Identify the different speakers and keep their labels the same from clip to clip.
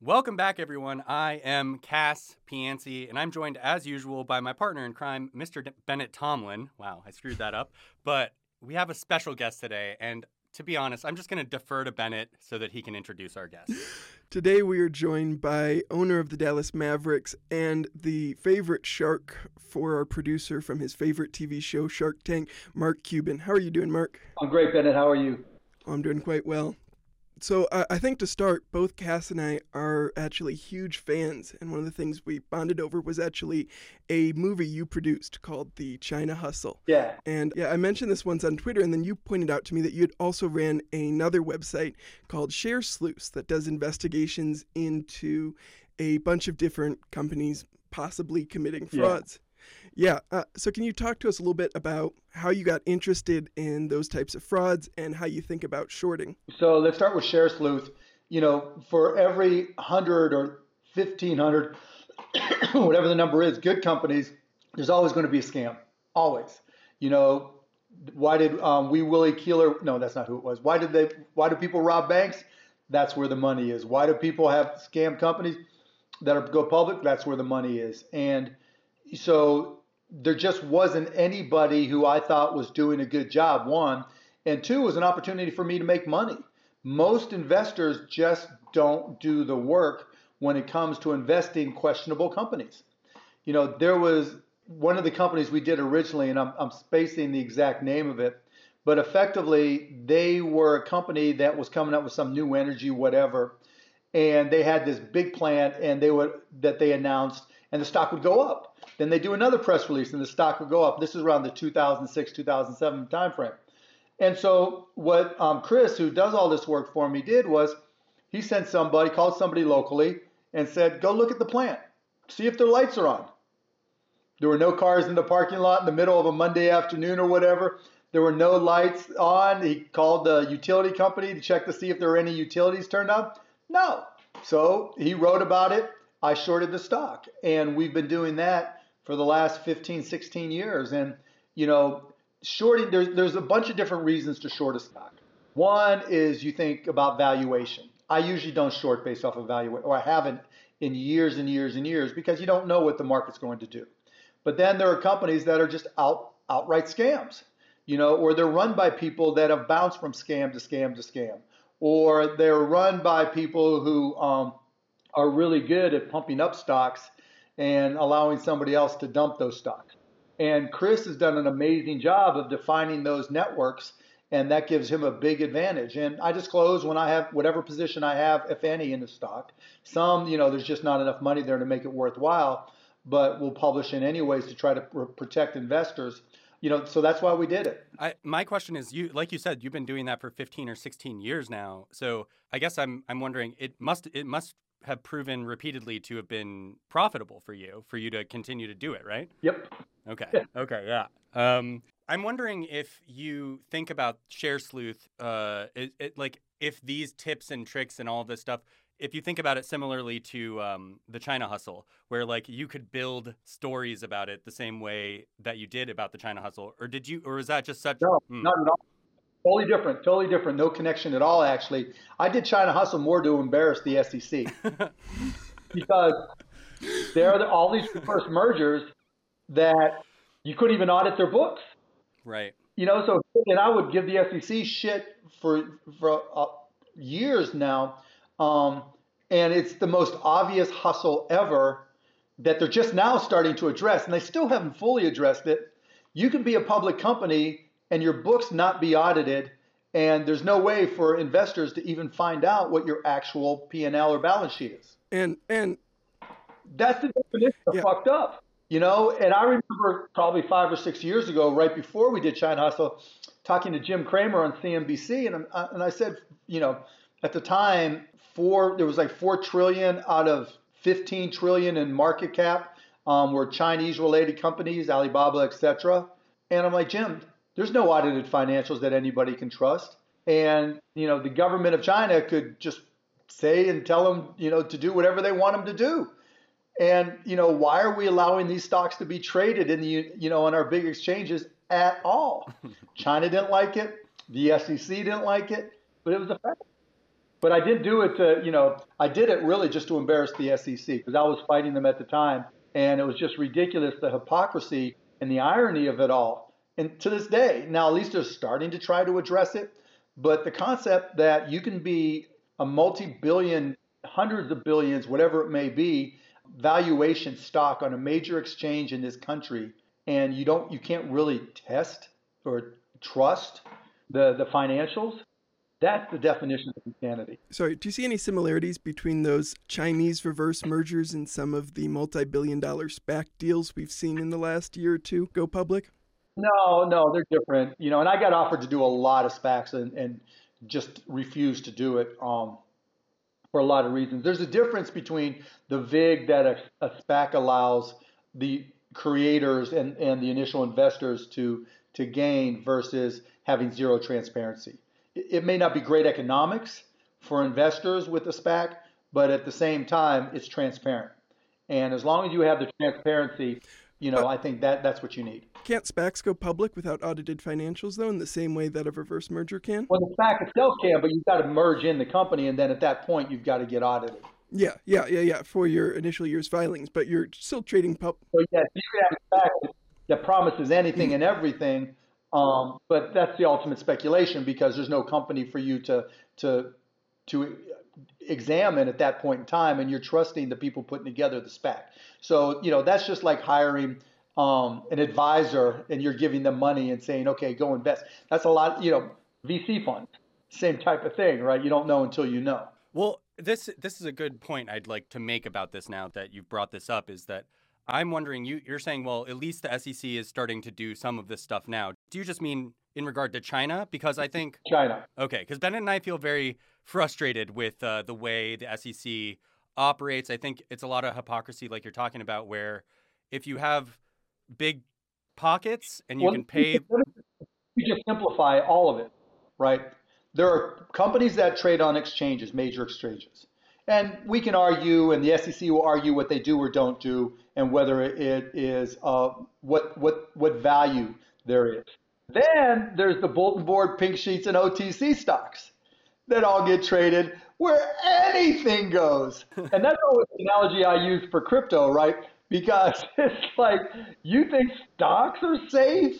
Speaker 1: Welcome back, everyone. I am Cass Pianci, and I'm joined, as usual, by my partner in crime, Mr. Bennett Tomlin. Wow, I screwed that up. But we have a special guest today, and to be honest, I'm just going to defer to Bennett so that he can introduce our guest.
Speaker 2: Today we are joined by owner of the Dallas Mavericks and the favorite shark for our producer from his favorite TV show, Shark Tank, Mark Cuban. How are you doing, Mark?
Speaker 3: I'm great, Bennett. How are you?
Speaker 2: I'm doing quite well. So I think to start, both Cass and I are actually huge fans, and one of the things we bonded over was actually a movie you produced called The China Hustle.
Speaker 3: Yeah.
Speaker 2: And I mentioned this once on Twitter, and then you pointed out to me that you had also ran another website called Share Sleuths that does investigations into a bunch of different companies possibly committing frauds. Yeah. So can you talk to us a little bit about how you got interested in those types of frauds and how you think about shorting?
Speaker 3: So let's start with Share Sleuth. You know, for every 100 or 1,500, whatever the number is, good companies, there's always going to be a scam. Always. You know, why did Wee Willie Keeler? No, that's not who it was. Why do people rob banks? That's where the money is. Why do people have scam companies that go public? That's where the money is. And so there just wasn't anybody who I thought was doing a good job, one. And two, was an opportunity for me to make money. Most investors just don't do the work when it comes to investing questionable companies. You know, there was one of the companies we did originally, and I'm spacing the exact name of it, but effectively they were a company that was coming up with some new energy, whatever, and they had this big plan and they announced, and the stock would go up. Then they do another press release and the stock would go up. This is around the 2006, 2007 timeframe. And so what Chris, who does all this work for me, did was he called somebody locally and said, go look at the plant, see if their lights are on. There were no cars in the parking lot in the middle of a Monday afternoon or whatever. There were no lights on. He called the utility company to check to see if there were any utilities turned on. No. So he wrote about it. I shorted the stock. And we've been doing that for the last 15, 16 years. And, you know, shorting, there's a bunch of different reasons to short a stock. One is you think about valuation. I usually don't short based off of valuation, or I haven't in years and years and years, because you don't know what the market's going to do. But then there are companies that are just outright scams, you know, or they're run by people that have bounced from scam to scam to scam, or they're run by people who are really good at pumping up stocks and allowing somebody else to dump those stocks. And Chris has done an amazing job of defining those networks, and that gives him a big advantage. And I disclose when I have whatever position I have, if any, in the stock. Some, you know, there's just not enough money there to make it worthwhile, but we'll publish in any ways to try to protect investors. You know, so that's why we did it.
Speaker 1: My question is, like you said, you've been doing that for 15 or 16 years now. So I guess I'm wondering, it must have proven repeatedly to have been profitable for you to continue to do it, right?
Speaker 3: Yep.
Speaker 1: Okay. Okay. Yeah. I'm wondering if you think about Share Sleuth, like if these tips and tricks and all of this stuff, if you think about it similarly to the China Hustle, where like you could build stories about it the same way that you did about the China Hustle, or is that just such?
Speaker 3: No, not at all. Totally different. No connection at all, actually. I did China Hustle more to embarrass the SEC because there are all these reverse mergers that you couldn't even audit their books.
Speaker 1: Right.
Speaker 3: You know, so and I would give the SEC shit for years now, and it's the most obvious hustle ever that they're just now starting to address, and they still haven't fully addressed it. You can be a public company and your books not be audited, and there's no way for investors to even find out what your actual P&L or balance sheet is.
Speaker 2: And
Speaker 3: that's the definition of fucked up, you know? And I remember probably 5 or 6 years ago, right before we did China Hustle, talking to Jim Cramer on CNBC, and I said, you know, at the time, there was like 4 trillion out of 15 trillion in market cap were Chinese-related companies, Alibaba, etc. And I'm like, Jim, there's no audited financials that anybody can trust. And, you know, the government of China could just say and tell them, you know, to do whatever they want them to do. And, you know, why are we allowing these stocks to be traded in on our big exchanges at all? China didn't like it. The SEC didn't like it, but it was a fact. But I did do it to, I did it really just to embarrass the SEC because I was fighting them at the time. And it was just ridiculous, the hypocrisy and the irony of it all. And to this day, now at least they're starting to try to address it. But the concept that you can be a multi-billion, hundreds of billions, whatever it may be, valuation stock on a major exchange in this country, and you can't really test or trust the financials, that's the definition of insanity.
Speaker 2: Sorry, do you see any similarities between those Chinese reverse mergers and some of the multi-billion-dollar SPAC deals we've seen in the last year or two go public?
Speaker 3: No, they're different. And I got offered to do a lot of SPACs and just refused to do it for a lot of reasons. There's a difference between the VIG that a SPAC allows the creators and the initial investors to gain versus having zero transparency. It may not be great economics for investors with a SPAC, but at the same time, it's transparent. And as long as you have the transparency, I think that's what you need.
Speaker 2: Can't SPACs go public without audited financials, though, in the same way that a reverse merger can?
Speaker 3: Well, the SPAC itself can, but you've got to merge in the company, and then at that point, you've got to get audited.
Speaker 2: Yeah, for your initial year's filings, but you're still trading
Speaker 3: So, yes, you can have a SPAC that promises anything and everything, but that's the ultimate speculation because there's no company for you to examine at that point in time, and you're trusting the people putting together the SPAC. So, that's just like hiring an advisor and you're giving them money and saying, okay, go invest. That's a lot, VC funds, same type of thing, right? You don't know until you know.
Speaker 1: Well, this is a good point I'd like to make about this now that you've brought this up is that I'm wondering, you're saying, well, at least the SEC is starting to do some of this stuff now. Do you just mean in regard to China? Because I think...
Speaker 3: China.
Speaker 1: Okay, because Bennett and I feel very frustrated with the way the SEC operates. I think it's a lot of hypocrisy like you're talking about where if you have big pockets and you can pay...
Speaker 3: We just simplify all of it, right? There are companies that trade on exchanges, major exchanges. And we can argue, and the SEC will argue what they do or don't do, and whether it is what value there is. Then there's the bulletin board, pink sheets, and OTC stocks that all get traded where anything goes. And that's always the analogy I use for crypto, right? Because it's like, you think stocks are safe?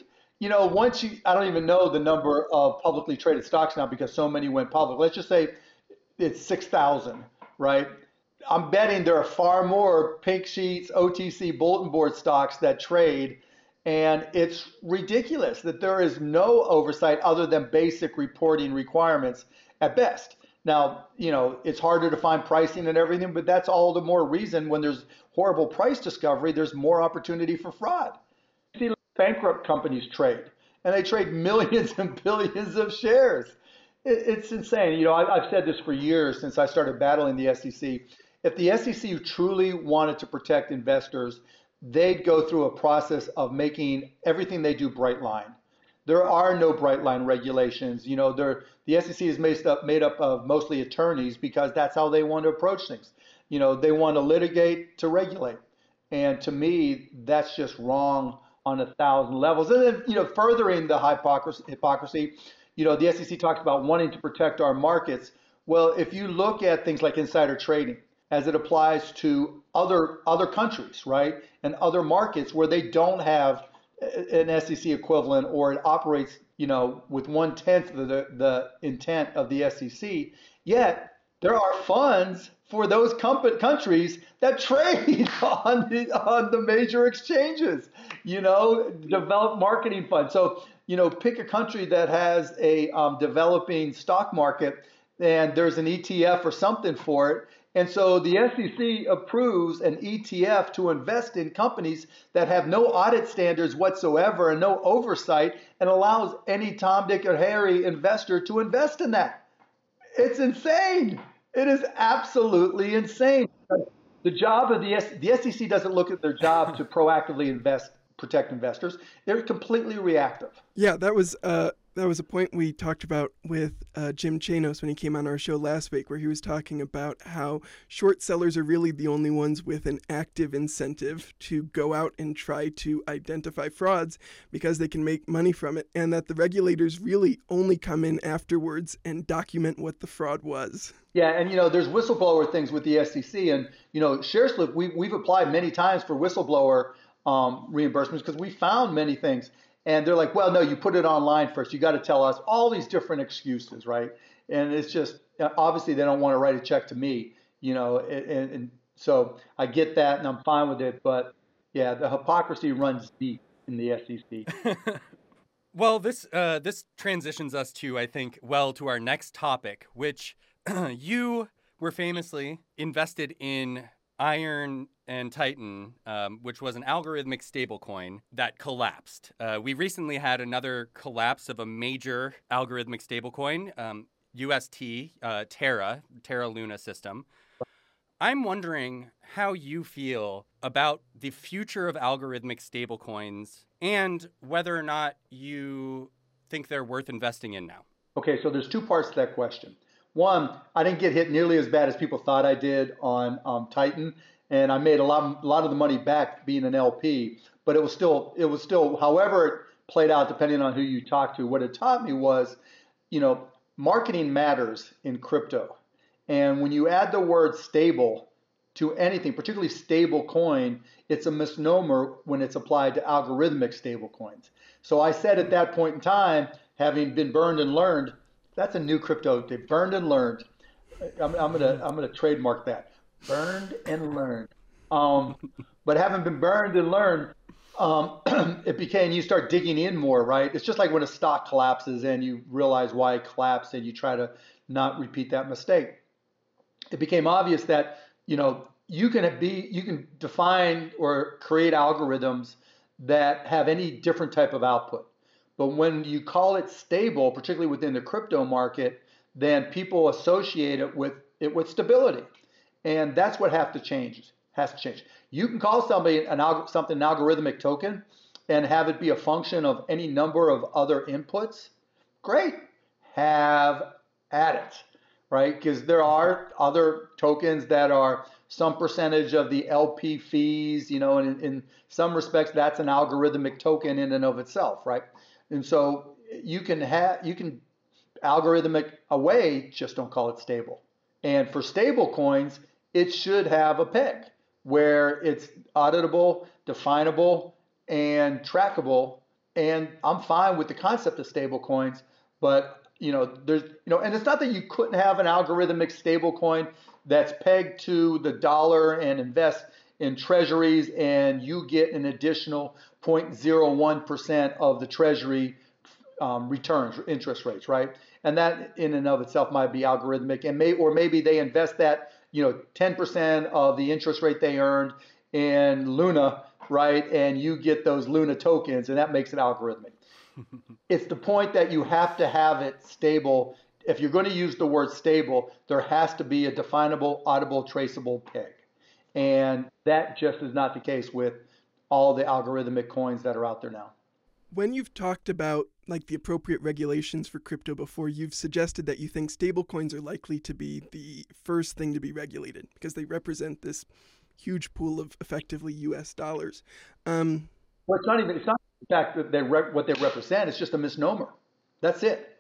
Speaker 3: I don't even know the number of publicly traded stocks now because so many went public. Let's just say it's 6,000, right? I'm betting there are far more pink sheets, OTC bulletin board stocks that trade. And it's ridiculous that there is no oversight other than basic reporting requirements at best. Now, it's harder to find pricing and everything, but that's all the more reason when there's horrible price discovery, there's more opportunity for fraud. You see bankrupt companies trade, and they trade millions and billions of shares. It's insane. I've said this for years since I started battling the SEC. If the SEC truly wanted to protect investors, they'd go through a process of making everything they do bright line. There are no bright line regulations. The SEC is made up of mostly attorneys because that's how they want to approach things. They want to litigate to regulate. And to me, that's just wrong on 1,000 levels. And then, furthering the hypocrisy, the SEC talks about wanting to protect our markets. Well, if you look at things like insider trading as it applies to other countries, right, and other markets where they don't have an SEC equivalent or it operates, with 1/10 of the intent of the SEC, yet there are funds for those countries that trade on the major exchanges, developed marketing funds. So, pick a country that has a developing stock market and there's an ETF or something for it. And so the SEC approves an ETF to invest in companies that have no audit standards whatsoever and no oversight and allows any Tom, Dick, or Harry investor to invest in that. It's insane. It is absolutely insane. The job of the SEC doesn't look at their job to proactively protect investors. They're completely reactive.
Speaker 2: Yeah, that was That was a point we talked about with Jim Chanos when he came on our show last week, where he was talking about how short sellers are really the only ones with an active incentive to go out and try to identify frauds because they can make money from it, and that the regulators really only come in afterwards and document what the fraud was.
Speaker 3: Yeah, and there's whistleblower things with the SEC, and ShareSleuth, we've applied many times for whistleblower reimbursements because we found many things. And they're like, well, no, you put it online first. You got to tell us all these different excuses, right? And it's just, obviously they don't want to write a check to me, and so I get that and I'm fine with it. But yeah, the hypocrisy runs deep in the SEC.
Speaker 1: Well, this transitions us to, I think, to our next topic, which you were famously invested in Iron and Titan, which was an algorithmic stablecoin that collapsed. We recently had another collapse of a major algorithmic stablecoin, UST, Terra Luna system. I'm wondering how you feel about the future of algorithmic stablecoins and whether or not you think they're worth investing in now.
Speaker 3: Okay, so there's two parts to that question. One, I didn't get hit nearly as bad as people thought I did on Titan, and I made a lot of the money back being an LP. But it was still, however it played out, depending on who you talk to. What it taught me was, marketing matters in crypto, and when you add the word stable to anything, particularly stable coin, it's a misnomer when it's applied to algorithmic stable coins. So I said at that point in time, having been burned and learned. That's a new crypto. They burned and learned. I'm gonna trademark that. Burned and learned. But having been burned and learned, it became, you start digging in more, right? It's just like when a stock collapses and you realize why it collapsed and you try to not repeat that mistake. It became obvious that you can define or create algorithms that have any different type of output. But when you call it stable, particularly within the crypto market, then people associate it with stability. And that's what has to change. You can call something an algorithmic token and have it be a function of any number of other inputs. Great. Have at it, right? Because there are other tokens that are some percentage of the LP fees, and in some respects, that's an algorithmic token in and of itself, right? And so you can algorithmic away, just don't call it stable. And for stable coins, it should have a peg where it's auditable, definable, and trackable. And I'm fine with the concept of stable coins, but there's and it's not that you couldn't have an algorithmic stable coin that's pegged to the dollar and invest in treasuries, and you get an additional 0.01% of the treasury returns, interest rates, right? And that in and of itself might be algorithmic, and maybe they invest that 10% of the interest rate they earned in Luna, right? And you get those Luna tokens, and that makes it algorithmic. It's the point that you have to have it stable. If you're going to use the word stable, there has to be a definable, audible, traceable peg. And that just is not the case with all the algorithmic coins that are out there now.
Speaker 2: When you've talked about the appropriate regulations for crypto before, you've suggested that you think stablecoins are likely to be the first thing to be regulated because they represent this huge pool of effectively U.S. dollars.
Speaker 3: Well, it's not the fact that what they represent. It's just a misnomer. That's it.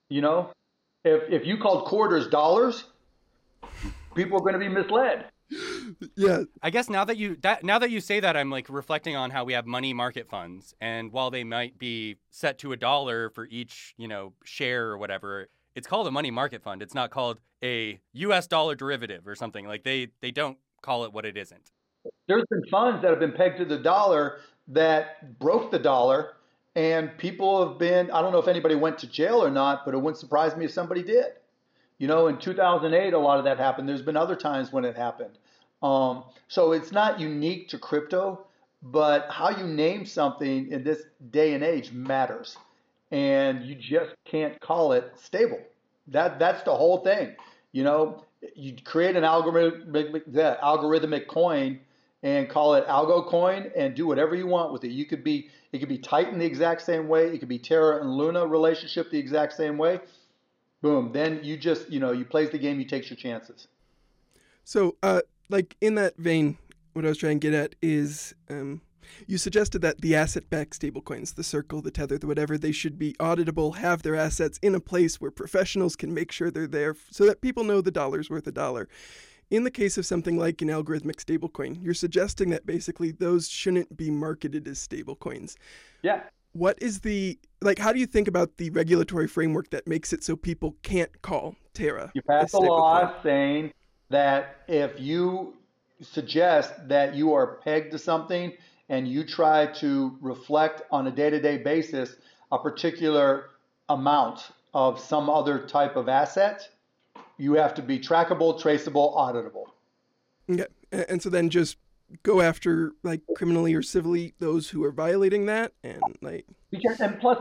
Speaker 3: If you called quarters dollars, people are going to be misled.
Speaker 2: Yeah.
Speaker 1: I guess now that you say that, I'm reflecting on how we have money market funds, and while they might be set to $1 for each, share or whatever, it's called a money market fund. It's not called a US dollar derivative or something. They don't call it what it isn't.
Speaker 3: There's been funds that have been pegged to the dollar that broke the dollar, and people have been, I don't know if anybody went to jail or not, but it wouldn't surprise me if somebody did. In 2008, a lot of that happened. There's been other times when it happened. So it's not unique to crypto, but how you name something in this day and age matters. And you just can't call it stable. That's the whole thing. You create an algorithmic coin, and call it Algo coin and do whatever you want with it. It could be Titan the exact same way. It could be Terra and Luna relationship the exact same way. Boom. Then you just, you plays the game, you take your chances.
Speaker 2: So, like in that vein, what I was trying to get at is you suggested that the asset-backed stablecoins, the Circle, the Tether, the whatever, they should be auditable, have their assets in a place where professionals can make sure they're there so that people know the dollar's worth a dollar. In the case of something like an algorithmic stablecoin, you're suggesting that basically those shouldn't be marketed as stablecoins.
Speaker 3: Yeah.
Speaker 2: What is how do you think about the regulatory framework that makes it so people can't call Terra?
Speaker 3: You pass a law saying that if you suggest that you are pegged to something and you try to reflect on a day-to-day basis a particular amount of some other type of asset, you have to be trackable, traceable, auditable.
Speaker 2: Okay. And so then just go after criminally or civilly those who are violating that and
Speaker 3: plus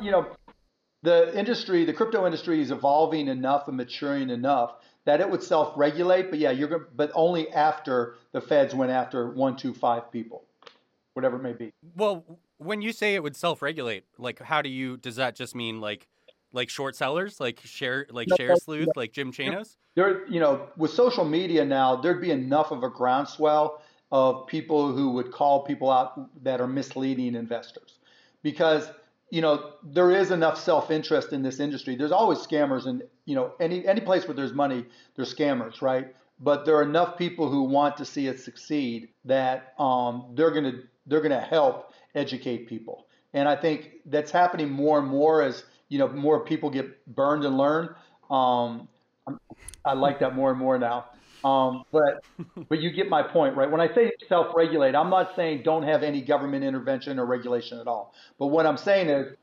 Speaker 3: the crypto industry is evolving enough and maturing enough that it would self-regulate, but only after the feds went after 1, 2, 5 people, whatever it may be.
Speaker 1: Well, when you say it would self-regulate, does that just mean like short sellers, share sleuth, like Jim Chanos?
Speaker 3: With social media now, there'd be enough of a groundswell of people who would call people out that are misleading investors, because there is enough self-interest in this industry. There's always scammers, and any place where there's money, there's scammers, right? But there are enough people who want to see it succeed that they're gonna help educate people, and I think that's happening more and more as more people get burned and learn. I like that more and more now. But you get my point, right? When I say self-regulate, I'm not saying don't have any government intervention or regulation at all. But what I'm saying is,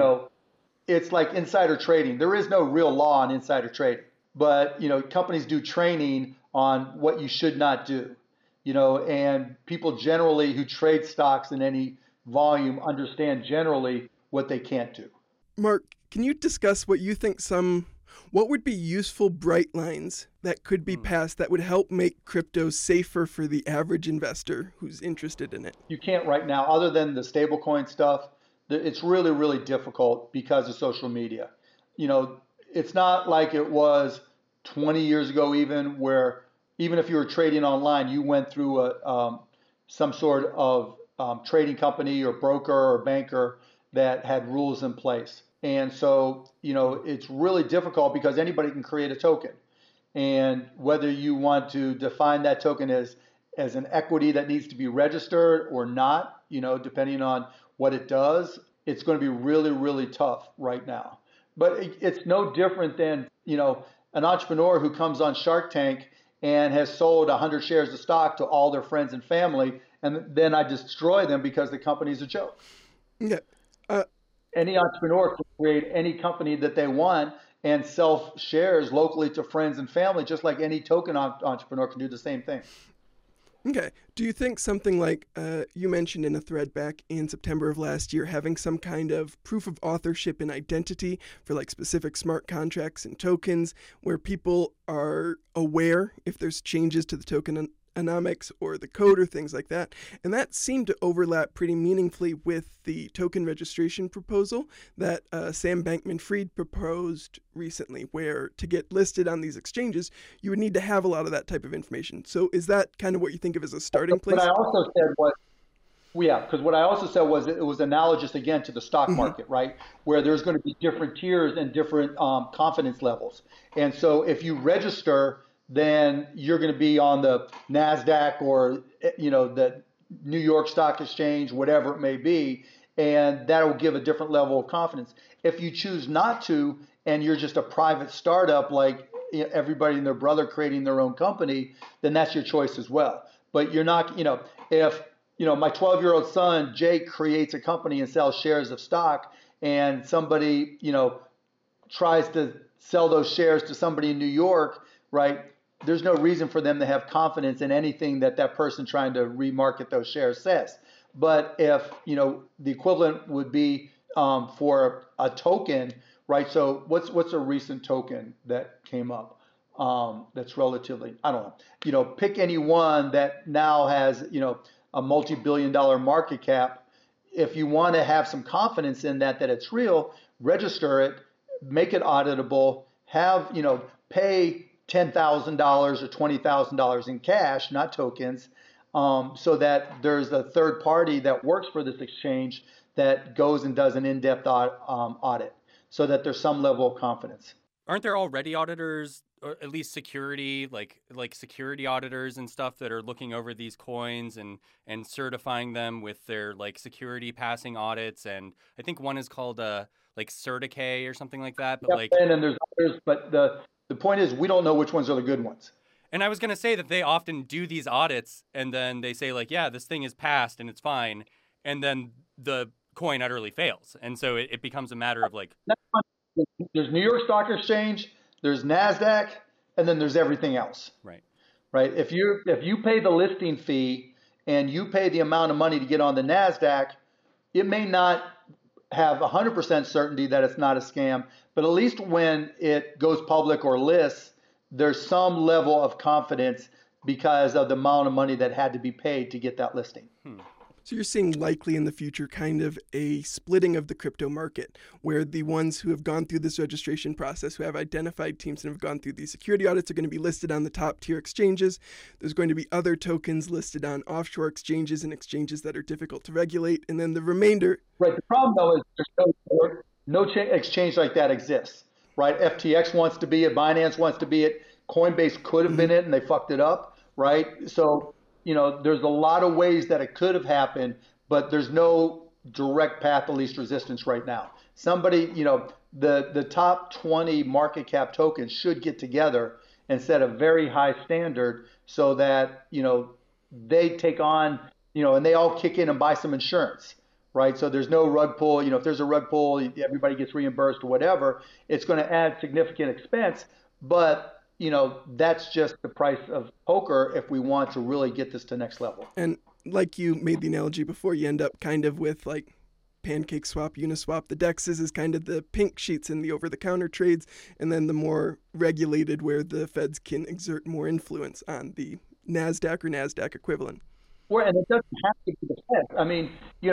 Speaker 3: it's like insider trading. There is no real law on insider trading, but companies do training on what you should not do. And people generally who trade stocks in any volume understand generally what they can't do.
Speaker 2: Mark, can you discuss what you think what would be useful bright lines that could be passed that would help make crypto safer for the average investor who's interested in it?
Speaker 3: You can't right now, other than the stablecoin stuff. It's really, really difficult because of social media. It's not like it was 20 years ago, even where even if you were trading online, you went through some sort of trading company or broker or banker that had rules in place. And so, it's really difficult because anybody can create a token. And whether you want to define that token as an equity that needs to be registered or not, depending on what it does, it's going to be really, really tough right now. But it's no different than, an entrepreneur who comes on Shark Tank and has sold 100 shares of stock to all their friends and family, and then I destroy them because the company's a joke.
Speaker 2: Yeah.
Speaker 3: Any entrepreneur can create any company that they want and sell shares locally to friends and family, just like any token entrepreneur can do the same thing.
Speaker 2: Okay. Do you think something like you mentioned in a thread back in September of last year, having some kind of proof of authorship and identity for specific smart contracts and tokens where people are aware if there's changes to the tokenomics or the code or things like that? And that seemed to overlap pretty meaningfully with the token registration proposal that Sam Bankman-Fried proposed recently, where to get listed on these exchanges, you would need to have a lot of that type of information. So is that kind of what you think of as a starting place?
Speaker 3: What I also said was, because what I also said was it was analogous again to the stock market, right? Where there's going to be different tiers and different confidence levels. And so if you register, then you're going to be on the NASDAQ or, the New York Stock Exchange, whatever it may be, and that will give a different level of confidence. If you choose not to, and you're just a private startup like everybody and their brother creating their own company, then that's your choice as well. But you're not, if, my 12-year-old son, Jake, creates a company and sells shares of stock, and somebody, tries to sell those shares to somebody in New York, right? There's no reason for them to have confidence in anything that person trying to remarket those shares says. But if, the equivalent would be for a token, right? So what's a recent token that came up? that's relatively, I don't know, pick any one that now has, a multi-billion-dollar market cap. If you want to have some confidence in that it's real, register it, make it auditable, have, pay $10,000 or $20,000 in cash, not tokens, so that there's a third party that works for this exchange that goes and does an in-depth audit, so that there's some level of confidence.
Speaker 1: Aren't there already auditors, or at least security, like security auditors and stuff that are looking over these coins and certifying them with their like security passing audits? And I think one is called like Certicay or something like that. But
Speaker 3: and there's others, but the point is we don't know which ones are the good ones.
Speaker 1: And I was going to say that they often do these audits and then they say like, yeah, this thing is passed and it's fine. And then the coin utterly fails. And so it becomes a matter of like,
Speaker 3: there's New York Stock Exchange, there's NASDAQ, and then there's everything else.
Speaker 1: Right.
Speaker 3: Right. If you pay the listing fee and you pay the amount of money to get on the NASDAQ, it may not have 100% certainty that it's not a scam, but at least when it goes public or lists, there's some level of confidence because of the amount of money that had to be paid to get that listing.
Speaker 2: So you're seeing likely in the future kind of a splitting of the crypto market, where the ones who have gone through this registration process, who have identified teams and have gone through these security audits, are going to be listed on the top tier exchanges. There's going to be other tokens listed on offshore exchanges and exchanges that are difficult to regulate. And then the remainder.
Speaker 3: Right. The problem, though, is there's no exchange like that exists. Right. FTX wants to be it. Binance wants to be it. Coinbase could have been it, and they fucked it up. Right. So, there's a lot of ways that it could have happened, but there's no direct path of least resistance right now. Somebody, the top 20 market cap tokens should get together and set a very high standard so that, they take on, and they all kick in and buy some insurance, right? So there's no rug pull. If there's a rug pull, everybody gets reimbursed or whatever. It's going to add significant expense, but that's just the price of poker if we want to really get this to the next level.
Speaker 2: And like you made the analogy before, you end up kind of with like PancakeSwap, Uniswap. The DEXs is kind of the pink sheets in the over-the-counter trades, and then the more regulated where the feds can exert more influence on the NASDAQ or NASDAQ equivalent.
Speaker 3: Well, and it doesn't have to be the feds. I mean,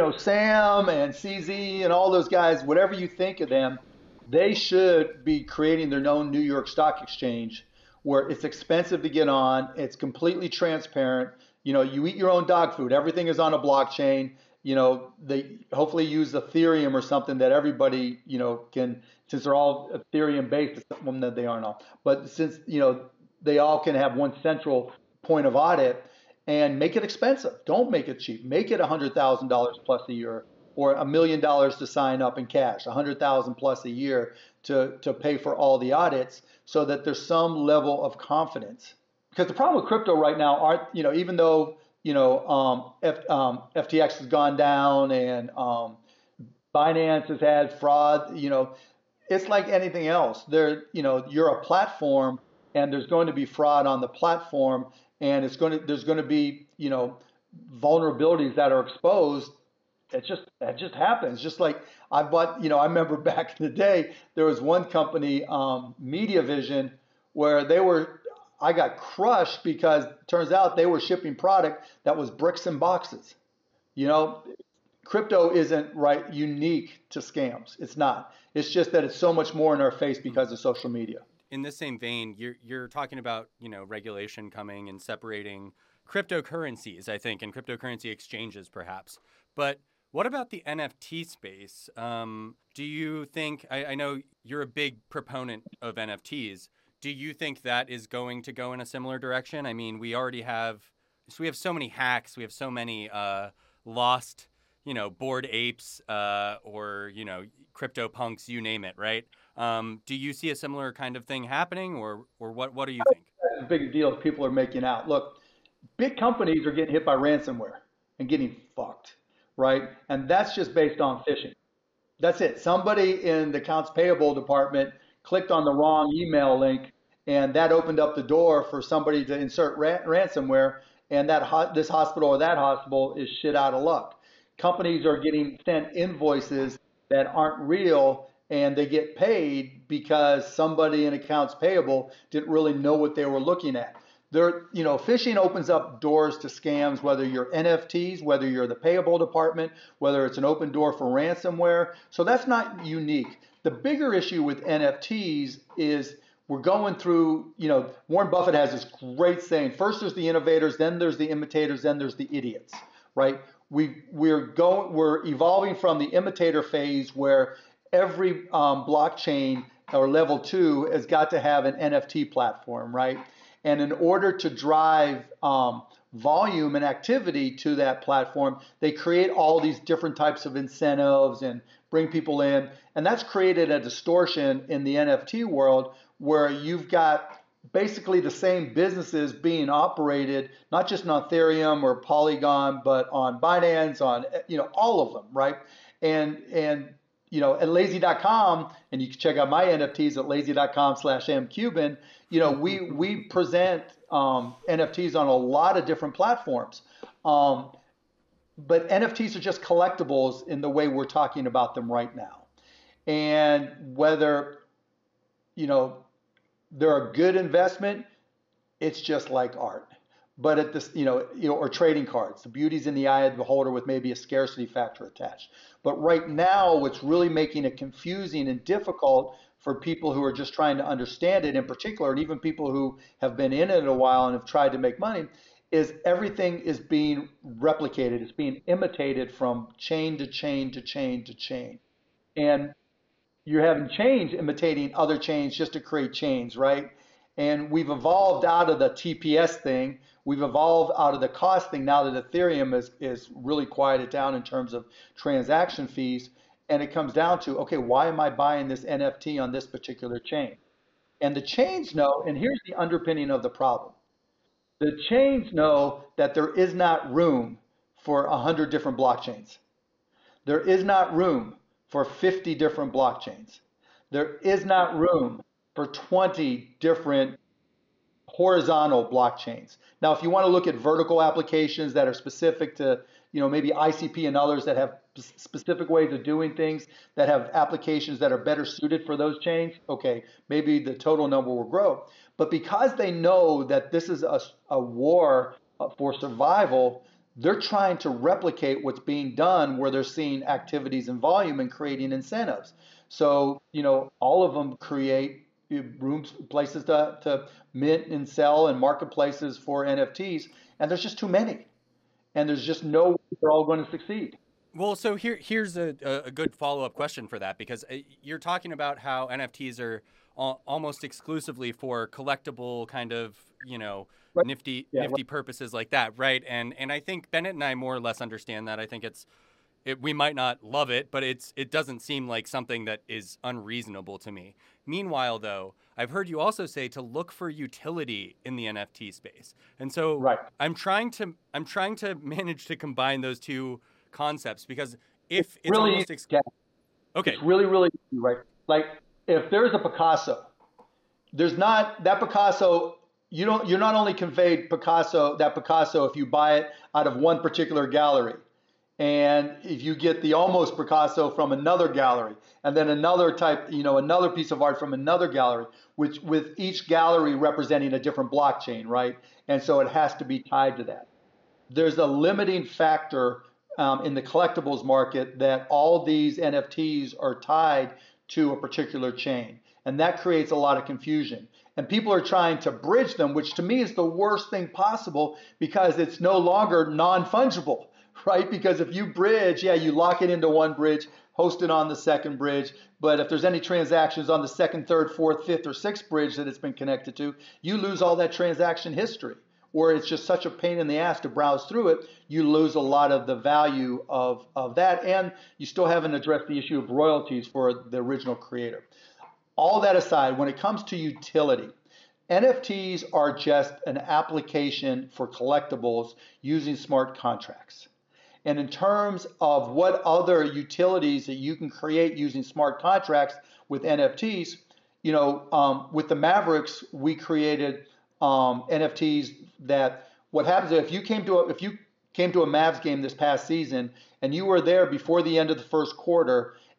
Speaker 3: Sam and CZ and all those guys, whatever you think of them, they should be creating their own New York Stock Exchange where it's expensive to get on. It's completely transparent. You eat your own dog food. Everything is on a blockchain. They hopefully use Ethereum or something that everybody, can, since they're all Ethereum based, well, that they aren't all, but since, they all can have one central point of audit and make it expensive. Don't make it cheap. Make it $100,000 plus a year or $1 million to sign up in cash, $100,000 plus a year to pay for all the audits so that there's some level of confidence. Because the problem with crypto right now even though, FTX has gone down and Binance has had fraud, it's like anything else. You're a platform and there's going to be fraud on the platform and there's going to be, vulnerabilities that are exposed. That just happens. Just like I I remember back in the day, there was one company, MediaVision, where I got crushed because it turns out they were shipping product that was bricks and boxes. Crypto isn't unique to scams. It's not. It's just that it's so much more in our face because of social media.
Speaker 1: In the same vein, you're talking about, regulation coming and separating cryptocurrencies, I think, and cryptocurrency exchanges perhaps. But what about the NFT space? Do you think, I know you're a big proponent of NFTs. Do you think that is going to go in a similar direction? I mean, we have so many hacks. We have so many lost, Bored Apes or, crypto punks, you name it, right? Do you see a similar kind of thing happening or what do you think?
Speaker 3: That's a big deal people are making out. Look, big companies are getting hit by ransomware and getting fucked. Right? And that's just based on phishing. That's it. Somebody in the accounts payable department clicked on the wrong email link, and that opened up the door for somebody to insert ransomware, and this hospital or that hospital is shit out of luck. Companies are getting sent invoices that aren't real, and they get paid because somebody in accounts payable didn't really know what they were looking at. Phishing opens up doors to scams, whether you're NFTs, whether you're the payable department, whether it's an open door for ransomware. So that's not unique. The bigger issue with NFTs is we're going through, Warren Buffett has this great saying, first there's the innovators, then there's the imitators, then there's the idiots, right? We're evolving from the imitator phase where every blockchain or level 2 has got to have an NFT platform, right? And in order to drive volume and activity to that platform, they create all these different types of incentives and bring people in. And that's created a distortion in the NFT world where you've got basically the same businesses being operated, not just on Ethereum or Polygon, but on Binance, on all of them, right? And at lazy.com, and you can check out my NFTs at lazy.com/mcuban, we present NFTs on a lot of different platforms. But NFTs are just collectibles in the way we're talking about them right now. And whether, they're a good investment, it's just like art. But at this, or trading cards, the beauty's in the eye of the beholder with maybe a scarcity factor attached. But right now, what's really making it confusing and difficult for people who are just trying to understand it in particular, and even people who have been in it a while and have tried to make money, is everything is being replicated. It's being imitated from chain to chain to chain to chain. And you're having chains imitating other chains just to create chains, right? And we've evolved out of the TPS thing. We've evolved out of the cost thing now that Ethereum is really quieted down in terms of transaction fees. And it comes down to, okay, why am I buying this NFT on this particular chain? And the chains know, and here's the underpinning of the problem. The chains know that there is not room for 100 different blockchains. There is not room for 50 different blockchains. There is not room for 20 different horizontal blockchains. Now, if you want to look at vertical applications that are specific to, maybe ICP and others that have specific ways of doing things, that have applications that are better suited for those chains, okay, maybe the total number will grow. But because they know that this is a war for survival, they're trying to replicate what's being done where they're seeing activities and volume and creating incentives. So, all of them create rooms, places to mint and sell and marketplaces for NFTs. And there's just too many. And there's just no way they're all going to succeed.
Speaker 1: Well, so here's a good follow-up question for that, because you're talking about how NFTs are almost exclusively for collectible kind of,
Speaker 3: Right.
Speaker 1: nifty
Speaker 3: Right.
Speaker 1: purposes like that, right? And I think Bennett and I more or less understand that. I think we might not love it, but it doesn't seem like something that is unreasonable to me. Meanwhile, though, I've heard you also say to look for utility in the NFT space, and so
Speaker 3: Right.
Speaker 1: I'm trying to manage to combine those two concepts, because if it's
Speaker 3: really
Speaker 1: almost okay,
Speaker 3: It's really, really easy, right? Like if there's a Picasso, there's not that Picasso. You're not only conveyed that Picasso if you buy it out of one particular gallery, and if you get the almost Picasso from another gallery, and then another type, another piece of art from another gallery, which with each gallery representing a different blockchain, right? And so it has to be tied to that. There's a limiting factor in the collectibles market that all these NFTs are tied to a particular chain. And that creates a lot of confusion. And people are trying to bridge them, which to me is the worst thing possible because it's no longer non-fungible, right? Because if you bridge, you lock it into one bridge, host it on the second bridge. But if there's any transactions on the second, third, fourth, fifth, or sixth bridge that it's been connected to, you lose all that transaction history. Or it's just such a pain in the ass to browse through it, you lose a lot of the value of that. And you still haven't addressed the issue of royalties for the original creator. All that aside, when it comes to utility, NFTs are just an application for collectibles using smart contracts. And in terms of what other utilities that you can create using smart contracts with NFTs, with the Mavericks, we created NFTs that what happens is if you came to a Mavs game this past season and you were there before the end of the first quarter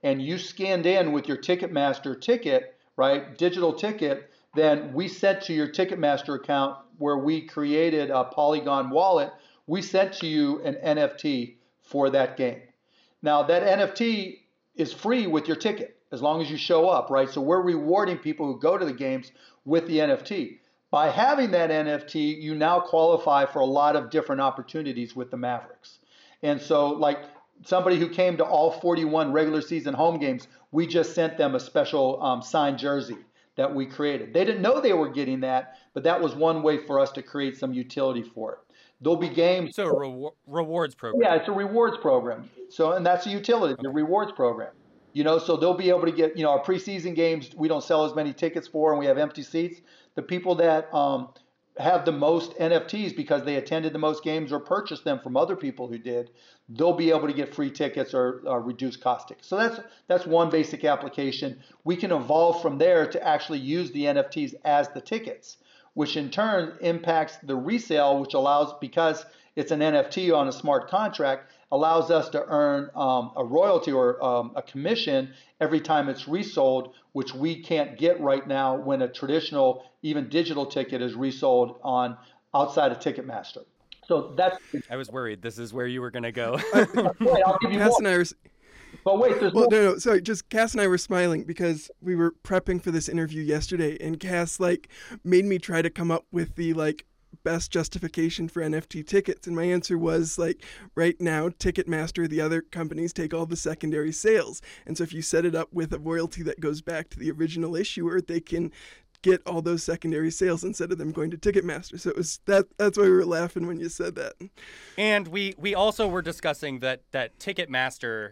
Speaker 3: and you scanned in with your Ticketmaster ticket, right, digital ticket, then we sent to your Ticketmaster account where we created a Polygon wallet, we sent to you an NFT for that game. Now that NFT is free with your ticket as long as you show up, right? So we're rewarding people who go to the games with the NFT. By having that NFT, you now qualify for a lot of different opportunities with the Mavericks. And so like somebody who came to all 41 regular season home games, we just sent them a special signed jersey that we created. They didn't know they were getting that, but that was one way for us to create some utility for it. There'll be games.
Speaker 1: So a rewards program.
Speaker 3: Yeah, it's a rewards program. So, and that's a utility, the rewards program. So they'll be able to get, our preseason games, we don't sell as many tickets for, and we have empty seats. The people that have the most NFTs because they attended the most games or purchased them from other people who did, they'll be able to get free tickets or reduced cost tickets. So that's one basic application. We can evolve from there to actually use the NFTs as the tickets, which in turn impacts the resale, which allows, because it's an NFT on a smart contract, allows us to earn a royalty or a commission every time it's resold, which we can't get right now when a traditional, even digital ticket is resold on outside of Ticketmaster. So that's.
Speaker 1: I was worried this is where you were going to go.
Speaker 3: Wait, I'll give you
Speaker 2: Cass
Speaker 3: more.
Speaker 2: and I were,
Speaker 3: But wait, there's
Speaker 2: well,
Speaker 3: more.
Speaker 2: no, sorry. Just Cass and I were smiling because we were prepping for this interview yesterday, and Cass made me try to come up with the best justification for NFT tickets, and my answer was right now Ticketmaster, the other companies take all the secondary sales, and so if you set it up with a royalty that goes back to the original issuer, they can get all those secondary sales instead of them going to Ticketmaster. So it was that's why we were laughing when you said that.
Speaker 1: And we also were discussing that Ticketmaster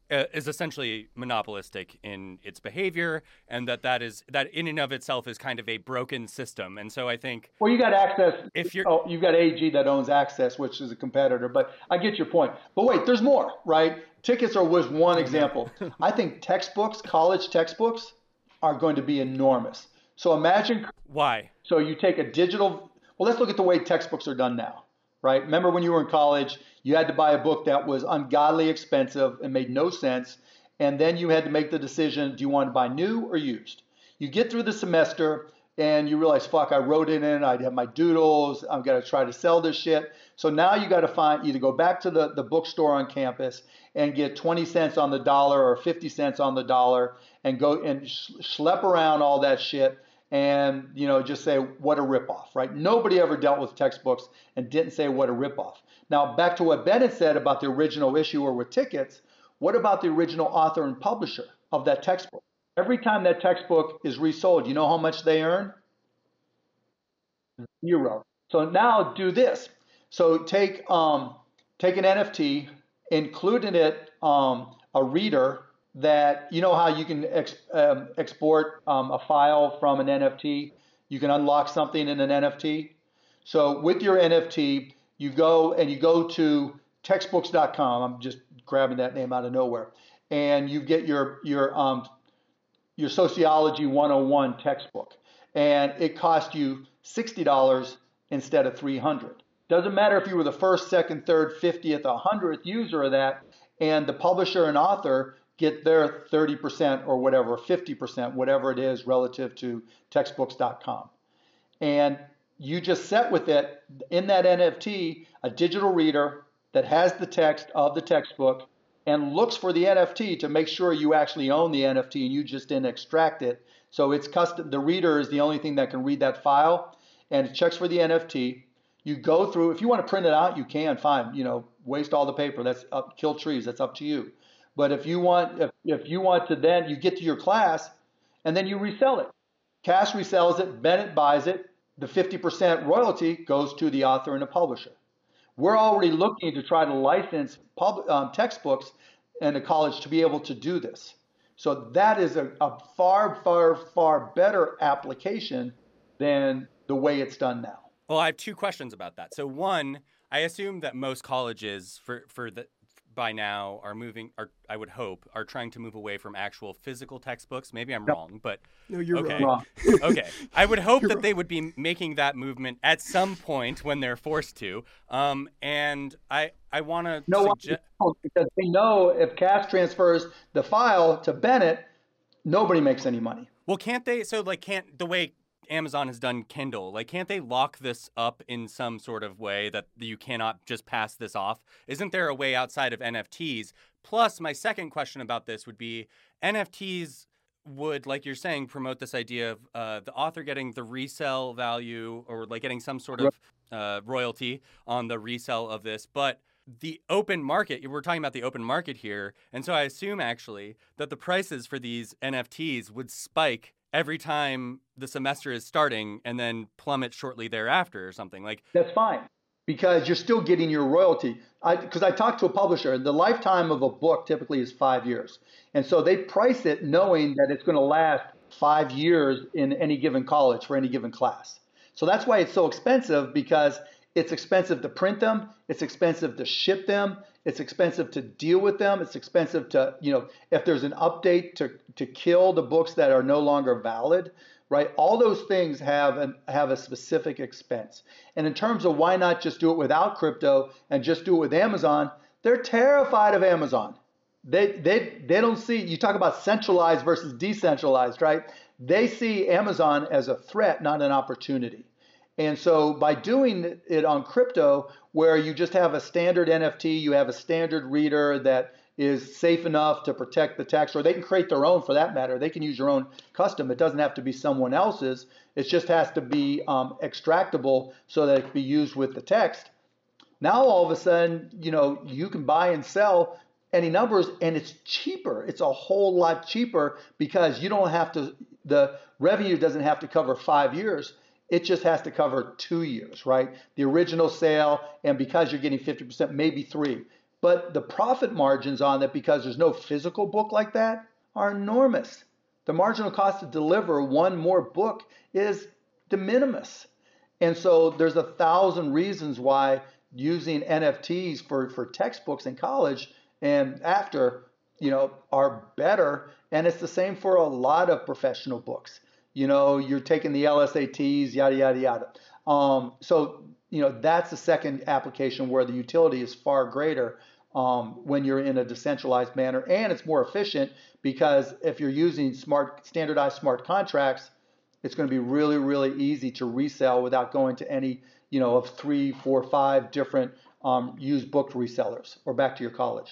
Speaker 1: is essentially monopolistic in its behavior, and that in and of itself is kind of a broken system. And so I think,
Speaker 3: Well, you got Access.
Speaker 1: If you're-
Speaker 3: you've got AG that owns Access, which is a competitor. But I get your point. But wait, there's more, right? Tickets was one example. I think textbooks, college textbooks, are going to be enormous. So imagine.
Speaker 1: why?
Speaker 3: So you take a digital. Well, let's look at the way textbooks are done now, right? Remember when you were in college, you had to buy a book that was ungodly expensive and made no sense. And then you had to make the decision, do you want to buy new or used? You get through the semester and you realize, fuck, I wrote it in, I have my doodles, I'm going to try to sell this shit. So now you got to either go back to the bookstore on campus and get 20 cents on the dollar or 50 cents on the dollar and go and schlep around all that shit and just say what a ripoff, right? Nobody ever dealt with textbooks and didn't say what a ripoff. Now back to what Bennett said about the original issuer with tickets. What about the original author and publisher of that textbook? Every time that textbook is resold, you know how much they earn? Zero. So now do this. So take an NFT, include in it a reader that, how you can export a file from an NFT. You can unlock something in an NFT. So with your NFT, you go to textbooks.com. I'm just grabbing that name out of nowhere. And you get your Sociology 101 textbook. And it cost you $60 instead of $300. Doesn't matter if you were the first, second, third, 50th, 100th user of that, and the publisher and author get their 30% or whatever, 50%, whatever it is relative to textbooks.com. And you just set with it in that NFT a digital reader that has the text of the textbook and looks for the NFT to make sure you actually own the NFT and you just didn't extract it. So it's custom. The reader is the only thing that can read that file, and it checks for the NFT. You go through. If you want to print it out, you can. Fine. Waste all the paper. That's up. Kill trees. That's up to you. But if you want to, then you get to your class, and then you resell it. Cass resells it. Bennett buys it. The 50% royalty goes to the author and the publisher. We're already looking to try to license textbooks in the college to be able to do this. So that is a far, far, far better application than the way it's done now.
Speaker 1: Well, I have two questions about that. So one, I assume that most colleges, by now I would hope, are trying to move away from actual physical textbooks. Maybe I'm wrong, but
Speaker 2: No, you're
Speaker 1: okay.
Speaker 2: wrong.
Speaker 1: Okay. I would hope
Speaker 2: You're
Speaker 1: that
Speaker 2: wrong.
Speaker 1: they would be making that movement at some point when they're forced to. And I want to
Speaker 3: No one
Speaker 1: suggest.
Speaker 3: because they know if Cass transfers the file to Bennett, nobody makes any money.
Speaker 1: Well, can't they? So, like, can't the way Amazon has done Kindle, like, can't they lock this up in some sort of way that you cannot just pass this off? Isn't there a way outside of NFTs? Plus, my second question about this would be NFTs would, like you're saying, promote this idea of the author getting the resale value or like getting some sort of royalty on the resale of this. But the open market, we're talking about the open market here. And so I assume actually that the prices for these NFTs would spike every time the semester is starting and then plummet shortly thereafter or something. Like,
Speaker 3: That's fine because you're still getting your royalty. Because I talked to a publisher, the lifetime of a book typically is 5 years. And so they price it knowing that it's going to last 5 years in any given college for any given class. So that's why it's so expensive, because it's expensive to print them, it's expensive to ship them, it's expensive to deal with them, it's expensive to, if there's an update to kill the books that are no longer valid, right? All those things have a specific expense. And in terms of why not just do it without crypto and just do it with Amazon, they're terrified of Amazon. They don't see, you talk about centralized versus decentralized, right? They see Amazon as a threat, not an opportunity. And so by doing it on crypto, where you just have a standard NFT, you have a standard reader that is safe enough to protect the text, or they can create their own for that matter. They can use your own custom. It doesn't have to be someone else's. It just has to be extractable so that it can be used with the text. Now all of a sudden, you can buy and sell any numbers, and it's cheaper. It's a whole lot cheaper because you don't have to, the revenue doesn't have to cover 5 years. It just has to cover 2 years, right? The original sale, and because you're getting 50%, maybe 3. But the profit margins on that, because there's no physical book like that, are enormous. The marginal cost to deliver one more book is de minimis. And so there's 1,000 reasons why using NFTs for textbooks in college and after, are better. And it's the same for a lot of professional books. You're taking the LSATs, yada, yada, yada. So that's the second application where the utility is far greater when you're in a decentralized manner. And it's more efficient because if you're using standardized smart contracts, it's going to be really, really easy to resell without going to any, of 3, 4, 5 different used book resellers, or back to your college.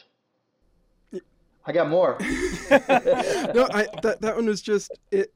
Speaker 3: I got more.
Speaker 2: No, that one was just it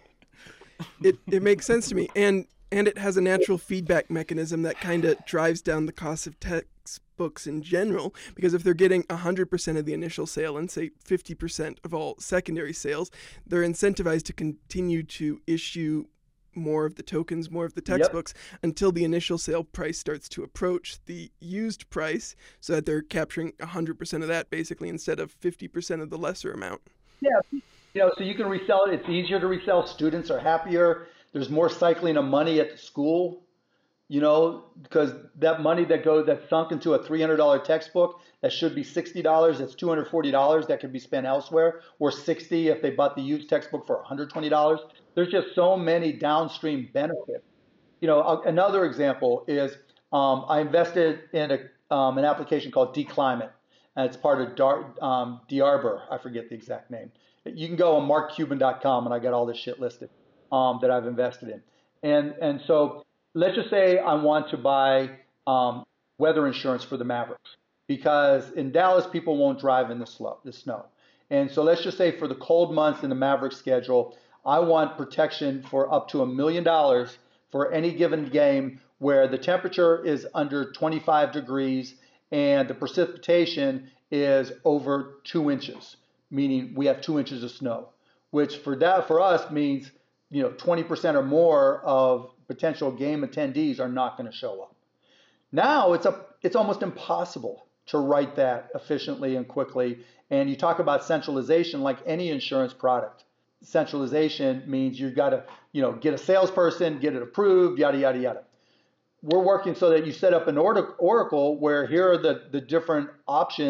Speaker 2: makes sense to me, and it has a natural feedback mechanism that kind of drives down the cost of textbooks in general, because if they're getting 100% of the initial sale and say 50% of all secondary sales, they're incentivized to continue to issue more of the tokens, more of the textbooks, until the initial sale price starts to approach the used price, so that they're capturing 100% of that basically instead of 50% of the lesser amount.
Speaker 3: Yeah, so you can resell it. It's easier to resell. Students are happier. There's more cycling of money at the school, because that money that's sunk into a $300 textbook that should be $60, that's $240 that could be spent elsewhere, or $60 if they bought the used textbook for $120. There's just so many downstream benefits. Another example is I invested in an application called dClimate, and it's part of Darbor. I forget the exact name. You can go on markcuban.com, and I got all this shit listed that I've invested in. And so let's just say I want to buy weather insurance for the Mavericks, because in Dallas, people won't drive in the snow. And so let's just say for the cold months in the Mavericks schedule, I want protection for up to $1 million for any given game where the temperature is under 25 degrees and the precipitation is over 2 inches, meaning we have 2 inches of snow, which for us means 20% or more of potential game attendees are not going to show up. Now it's almost impossible to write that efficiently and quickly. And you talk about centralization, like any insurance product. Centralization means you've got to get a salesperson, get it approved, yada, yada, yada. We're working so that you set up an Oracle where here are the different options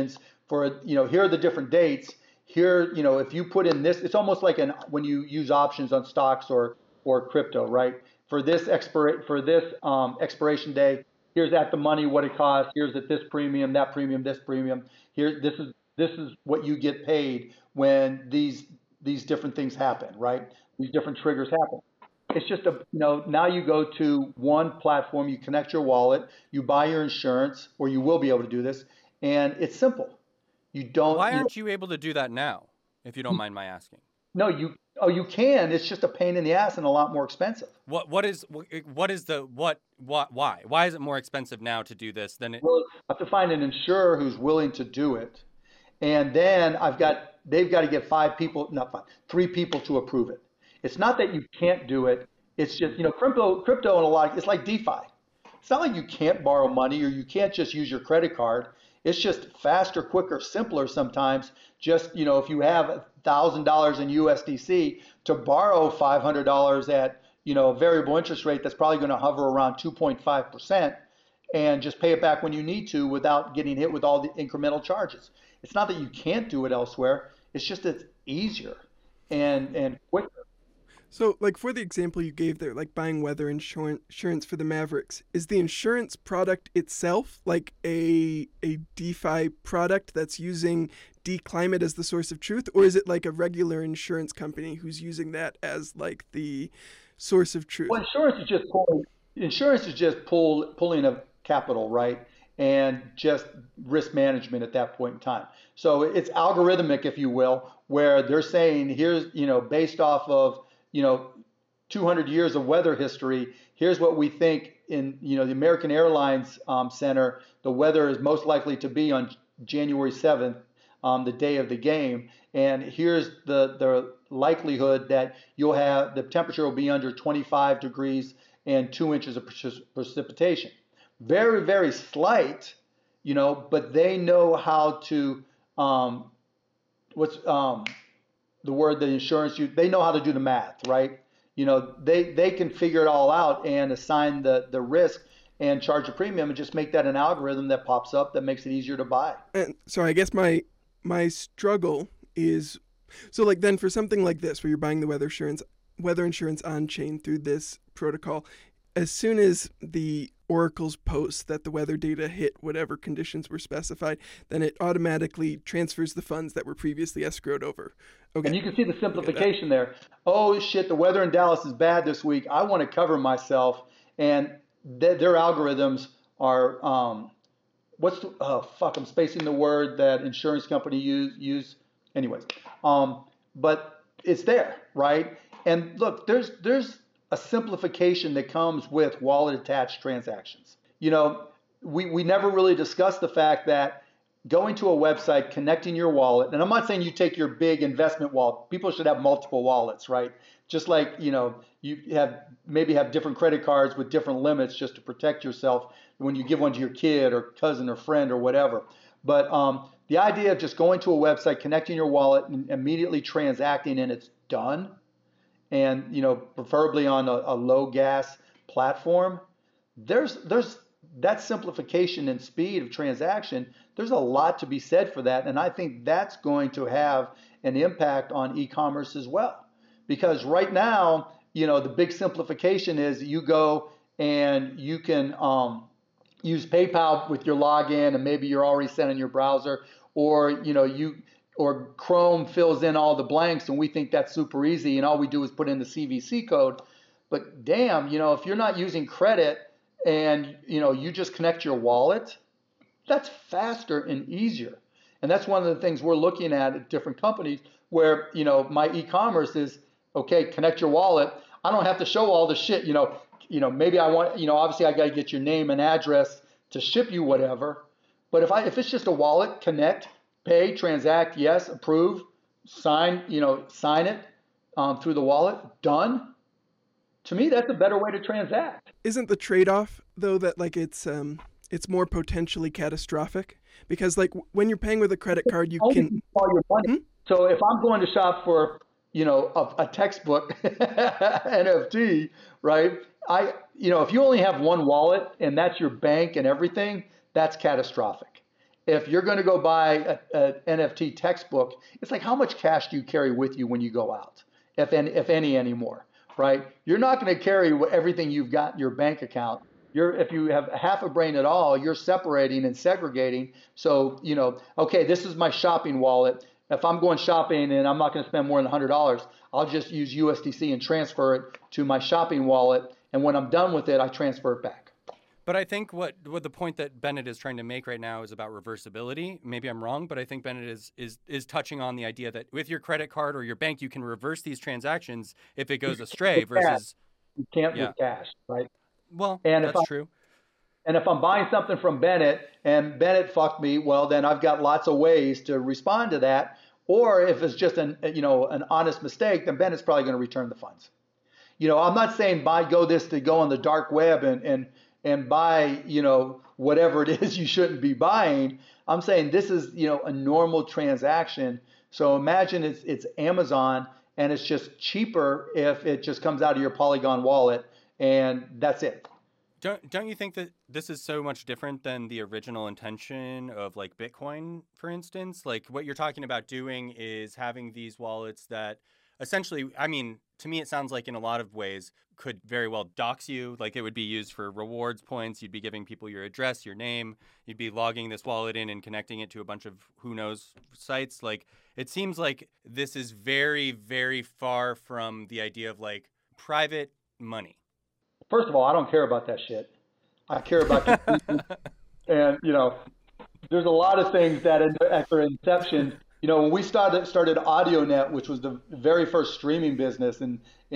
Speaker 3: for, here are the different dates. Here, if you put in this, it's almost like when you use options on stocks or crypto, right? For this expiration day, here's at the money what it costs. Here's at this premium, that premium, this premium. Here, this is what you get paid when these different things happen, right? These different triggers happen. It's just now you go to one platform, you connect your wallet, you buy your insurance, or you will be able to do this, and it's simple. You don't.
Speaker 1: Why aren't you able to do that now, if you don't mind my asking?
Speaker 3: No, you can. It's just a pain in the ass and a lot more expensive.
Speaker 1: Why? Why is it more expensive now to do this than it?
Speaker 3: Well, I have to find an insurer who's willing to do it, and then they've got to get 3 people to approve it. It's not that you can't do it. It's just, crypto and a lot, it's like DeFi. It's not like you can't borrow money or you can't just use your credit card. It's just faster, quicker, simpler sometimes. Just, if you have $1,000 in USDC to borrow $500 at, a variable interest rate that's probably going to hover around 2.5% and just pay it back when you need to without getting hit with all the incremental charges. It's not that you can't do it elsewhere. It's just it's easier and quicker.
Speaker 2: So, like for the example you gave there, like buying weather insurance for the Mavericks, is the insurance product itself like a DeFi product that's using DClimate as the source of truth, or is it like a regular insurance company who's using that as like the source of truth?
Speaker 3: Well, insurance is just pulling of capital, right? And just risk management at that point in time. So it's algorithmic, if you will, where they're saying here's, based off of 200 years of weather history, here's what we think in, the American Airlines Center, the weather is most likely to be on January 7th, the day of the game. And here's the likelihood that the temperature will be under 25 degrees and 2 inches of precipitation. Very, very slight, but they know how to, the word that insurance they know how to do the math, right? They can figure it all out and assign the risk and charge a premium and just make that an algorithm that pops up that makes it easier to buy.
Speaker 2: And so I guess my struggle is, so like then for something like this where you're buying the weather insurance on chain through this protocol, as soon as the oracles post that the weather data hit whatever conditions were specified, then it automatically transfers the funds that were previously escrowed over. Okay.
Speaker 3: And you can see the simplification there. Oh shit, the weather in Dallas is bad this week. I want to cover myself. And their algorithms are, I'm spacing the word that insurance company use. Anyways, but it's there, right? And look, there's a simplification that comes with wallet attached transactions. We never really discussed the fact that going to a website, connecting your wallet, and I'm not saying you take your big investment wallet. People should have multiple wallets, right? Just like, you have different credit cards with different limits just to protect yourself when you give one to your kid or cousin or friend or whatever. But the idea of just going to a website, connecting your wallet and immediately transacting and it's done, and preferably on a low gas platform, there's that simplification and speed of transaction. There's a lot to be said for that, and I think that's going to have an impact on e-commerce as well. Because right now, the big simplification is you go and you can use PayPal with your login, and maybe you're already set in your browser, or or Chrome fills in all the blanks and we think that's super easy and all we do is put in the CVC code. But damn, if you're not using credit and, you just connect your wallet, that's faster and easier. And that's one of the things we're looking at different companies where, my e-commerce is, okay, connect your wallet. I don't have to show all the shit, maybe I want, obviously I got to get your name and address to ship you whatever. But if it's just a wallet, connect, pay, transact, yes, approve, sign it through the wallet, done. To me, that's a better way to transact.
Speaker 2: Isn't the trade-off though that like it's more potentially catastrophic? Because like when you're paying with a credit card, you can
Speaker 3: all your money. So if I'm going to shop for a textbook NFT, right? If you only have one wallet and that's your bank and everything, that's catastrophic. If you're going to go buy a NFT textbook, it's like how much cash do you carry with you when you go out, if any anymore, right? You're not going to carry everything you've got in your bank account. If you have half a brain at all, you're separating and segregating. So, okay, this is my shopping wallet. If I'm going shopping and I'm not going to spend more than $100, I'll just use USDC and transfer it to my shopping wallet. And when I'm done with it, I transfer it back.
Speaker 1: But I think what the point that Bennett is trying to make right now is about reversibility. Maybe I'm wrong, but I think Bennett is touching on the idea that with your credit card or your bank, you can reverse these transactions if it goes astray versus...
Speaker 3: You can't with cash, right?
Speaker 1: Well, that's true.
Speaker 3: And if I'm buying something from Bennett and Bennett fucked me, well, then I've got lots of ways to respond to that. Or if it's just an honest mistake, then Bennett's probably going to return the funds. I'm not saying go on the dark web and buy, whatever it is you shouldn't be buying. I'm saying this is, a normal transaction. So imagine it's Amazon and it's just cheaper if it just comes out of your Polygon wallet and that's it.
Speaker 1: Don't you think that this is so much different than the original intention of like Bitcoin, for instance? Like what you're talking about doing is having these wallets that essentially, I mean, to me, it sounds like in a lot of ways could very well dox you. Like it would be used for rewards points. You'd be giving people your address, your name. You'd be logging this wallet in and connecting it to a bunch of who knows sites. Like it seems like this is very, very far from the idea of like private money.
Speaker 3: First of all, I don't care about that shit. I care about and there's a lot of things that at their inception, when we started AudioNet, which was the very first streaming business in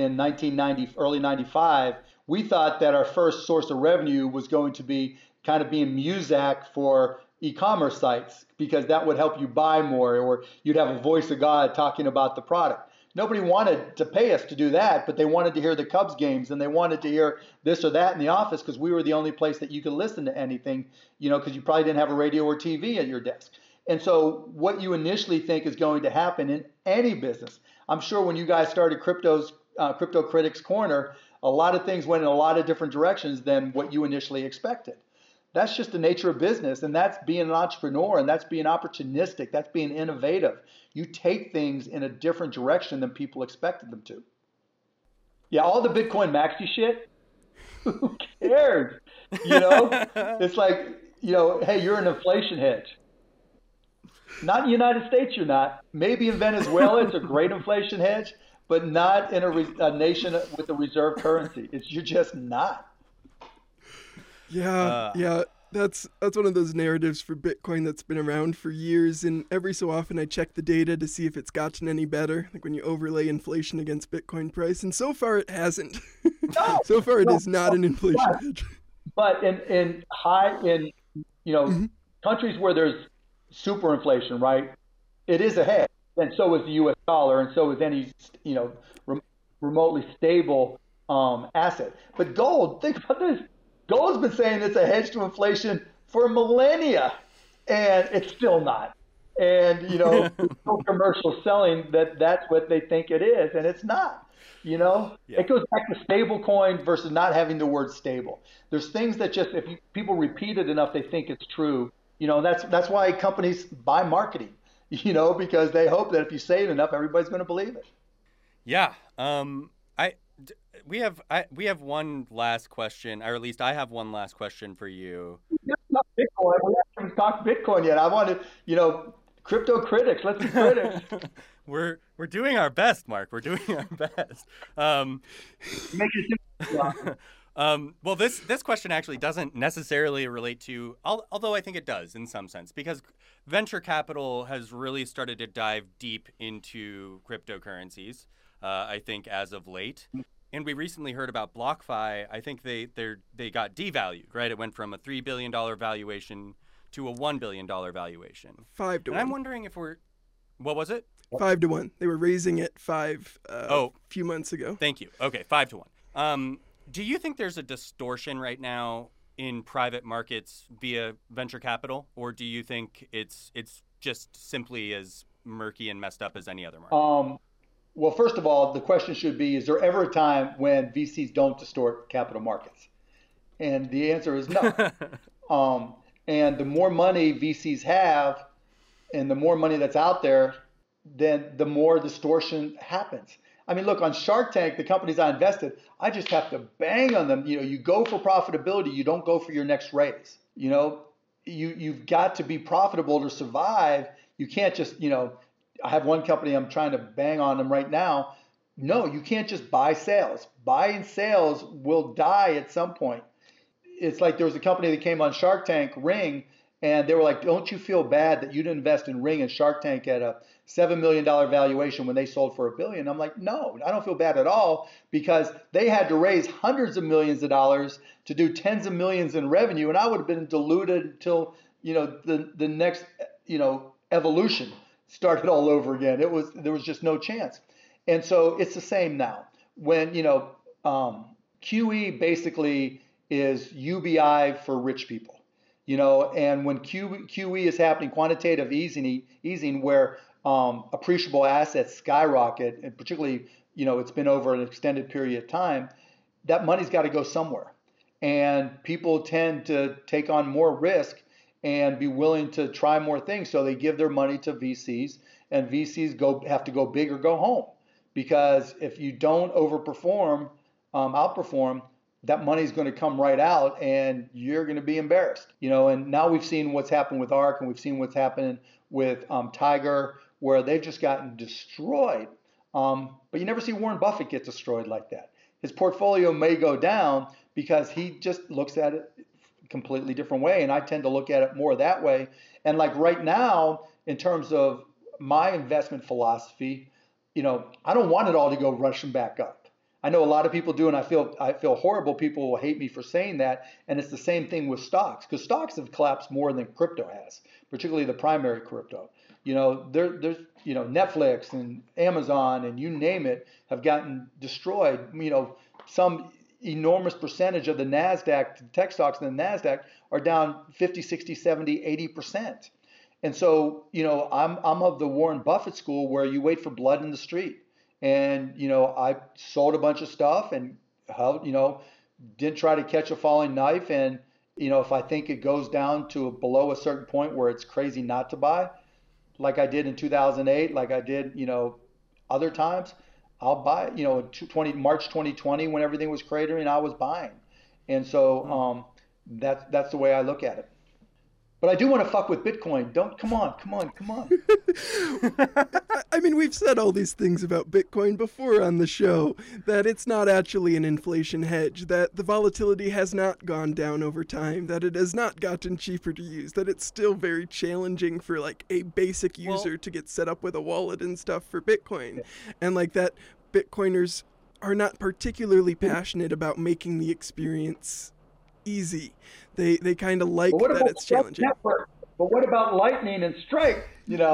Speaker 3: 1990, early 95, we thought that our first source of revenue was going to be kind of being Muzak for e-commerce sites because that would help you buy more or you'd have a voice of God talking about the product. Nobody wanted to pay us to do that, but they wanted to hear the Cubs games and they wanted to hear this or that in the office because we were the only place that you could listen to anything, because you probably didn't have a radio or TV at your desk. And so what you initially think is going to happen in any business, I'm sure when you guys started Crypto Critics Corner, a lot of things went in a lot of different directions than what you initially expected. That's just the nature of business, and that's being an entrepreneur, and that's being opportunistic, that's being innovative. You take things in a different direction than people expected them to. Yeah, all the Bitcoin maxi shit, who cares? It's like, hey, you're an inflation hedge. Not in the United States, you're not. Maybe in Venezuela, it's a great inflation hedge, but not in a nation with a reserve currency. You're just not.
Speaker 2: Yeah, that's one of those narratives for Bitcoin that's been around for years, and every so often I check the data to see if it's gotten any better, like when you overlay inflation against Bitcoin price, and so far it hasn't.
Speaker 3: No,
Speaker 2: so far it is not an inflation hedge.
Speaker 3: But in countries where there's super inflation, right, it is a hedge, and so is the U.S. dollar, and so is any remotely stable asset. But gold, think about this. Gold's been saying it's a hedge to inflation for millennia, and it's still not. And, no commercial selling that's what they think it is, and it's not. Yeah. It goes back to stable coin versus not having the word stable. There's things that just, if people repeat it enough, they think it's true. That's why companies buy marketing, because they hope that if you say it enough, everybody's going to believe it.
Speaker 1: Yeah. We have one last question, or at least I have one last question for you.
Speaker 3: Not Bitcoin. We haven't talked Bitcoin yet. I wanted, crypto critics. Let's be critics.
Speaker 1: We're doing our best, Mark. We're doing our best.
Speaker 3: Make it
Speaker 1: well, this question actually doesn't necessarily relate to, although I think it does in some sense, because venture capital has really started to dive deep into cryptocurrencies, I think, as of late. And we recently heard about BlockFi. I think they got devalued, right? It went from a $3 billion valuation to a $1 billion valuation.
Speaker 2: 5 to 1.
Speaker 1: And I'm wondering if what was it?
Speaker 2: 5 to 1. They were raising it a few months ago.
Speaker 1: Thank you. Okay, 5 to 1. Do you think there's a distortion right now in private markets via venture capital, or do you think it's just simply as murky and messed up as any other market?
Speaker 3: Well, first of all, the question should be, is there ever a time when VCs don't distort capital markets? And the answer is no. And the more money VCs have and the more money that's out there, then the more distortion happens. I mean, look, on Shark Tank, the companies I invested, I just have to bang on them. You go for profitability, you don't go for your next raise. You've got to be profitable to survive. You can't just, I have one company I'm trying to bang on them right now. No, you can't just buy sales. Buying sales will die at some point. It's like there was a company that came on Shark Tank, Ring, and they were like, don't you feel bad that you didn't invest in Ring and Shark Tank at a $7 million valuation when they sold for $1 billion? I'm like, no, I don't feel bad at all, because they had to raise hundreds of millions of dollars to do tens of millions in revenue, and I would have been diluted until the next evolution started all over again. There was just no chance. And so it's the same now. When QE basically is UBI for rich people, and when QE is happening, quantitative easing where appreciable assets skyrocket, and particularly, it's been over an extended period of time, that money's got to go somewhere. And people tend to take on more risk and be willing to try more things. So they give their money to VCs, and VCs have to go big or go home. Because if you don't outperform, that money's going to come right out, and you're going to be embarrassed. And now we've seen what's happened with ARK, and we've seen what's happening with Tiger, where they've just gotten destroyed. But you never see Warren Buffett get destroyed like that. His portfolio may go down because he just looks at it a completely different way, and I tend to look at it more that way. And like right now, in terms of my investment philosophy, I don't want it all to go rushing back up. I know a lot of people do, and I feel horrible. People will hate me for saying that. And it's the same thing with stocks, because stocks have collapsed more than crypto has, particularly the primary crypto. There's Netflix and Amazon and you name it have gotten destroyed. Some enormous percentage of the NASDAQ, the tech stocks in the NASDAQ are down 50, 60, 70, 80%. And so, I'm of the Warren Buffett school, where you wait for blood in the street. And, I sold a bunch of stuff and, didn't try to catch a falling knife. And, if I think it goes down to below a certain point where it's crazy not to buy, like I did in 2008, like I did, other times, I'll buy, March 2020, when everything was cratering, I was buying. And so that's the way I look at it. But I do want to fuck with Bitcoin. Come on.
Speaker 2: I mean, we've said all these things about Bitcoin before on the show, that it's not actually an inflation hedge, that the volatility has not gone down over time, that it has not gotten cheaper to use, that it's still very challenging for like a basic user to get set up with a wallet and stuff for Bitcoin. And like that Bitcoiners are not particularly passionate about making the experience easy. They kind of like that it's challenging.
Speaker 3: But what about Lightning and Strike?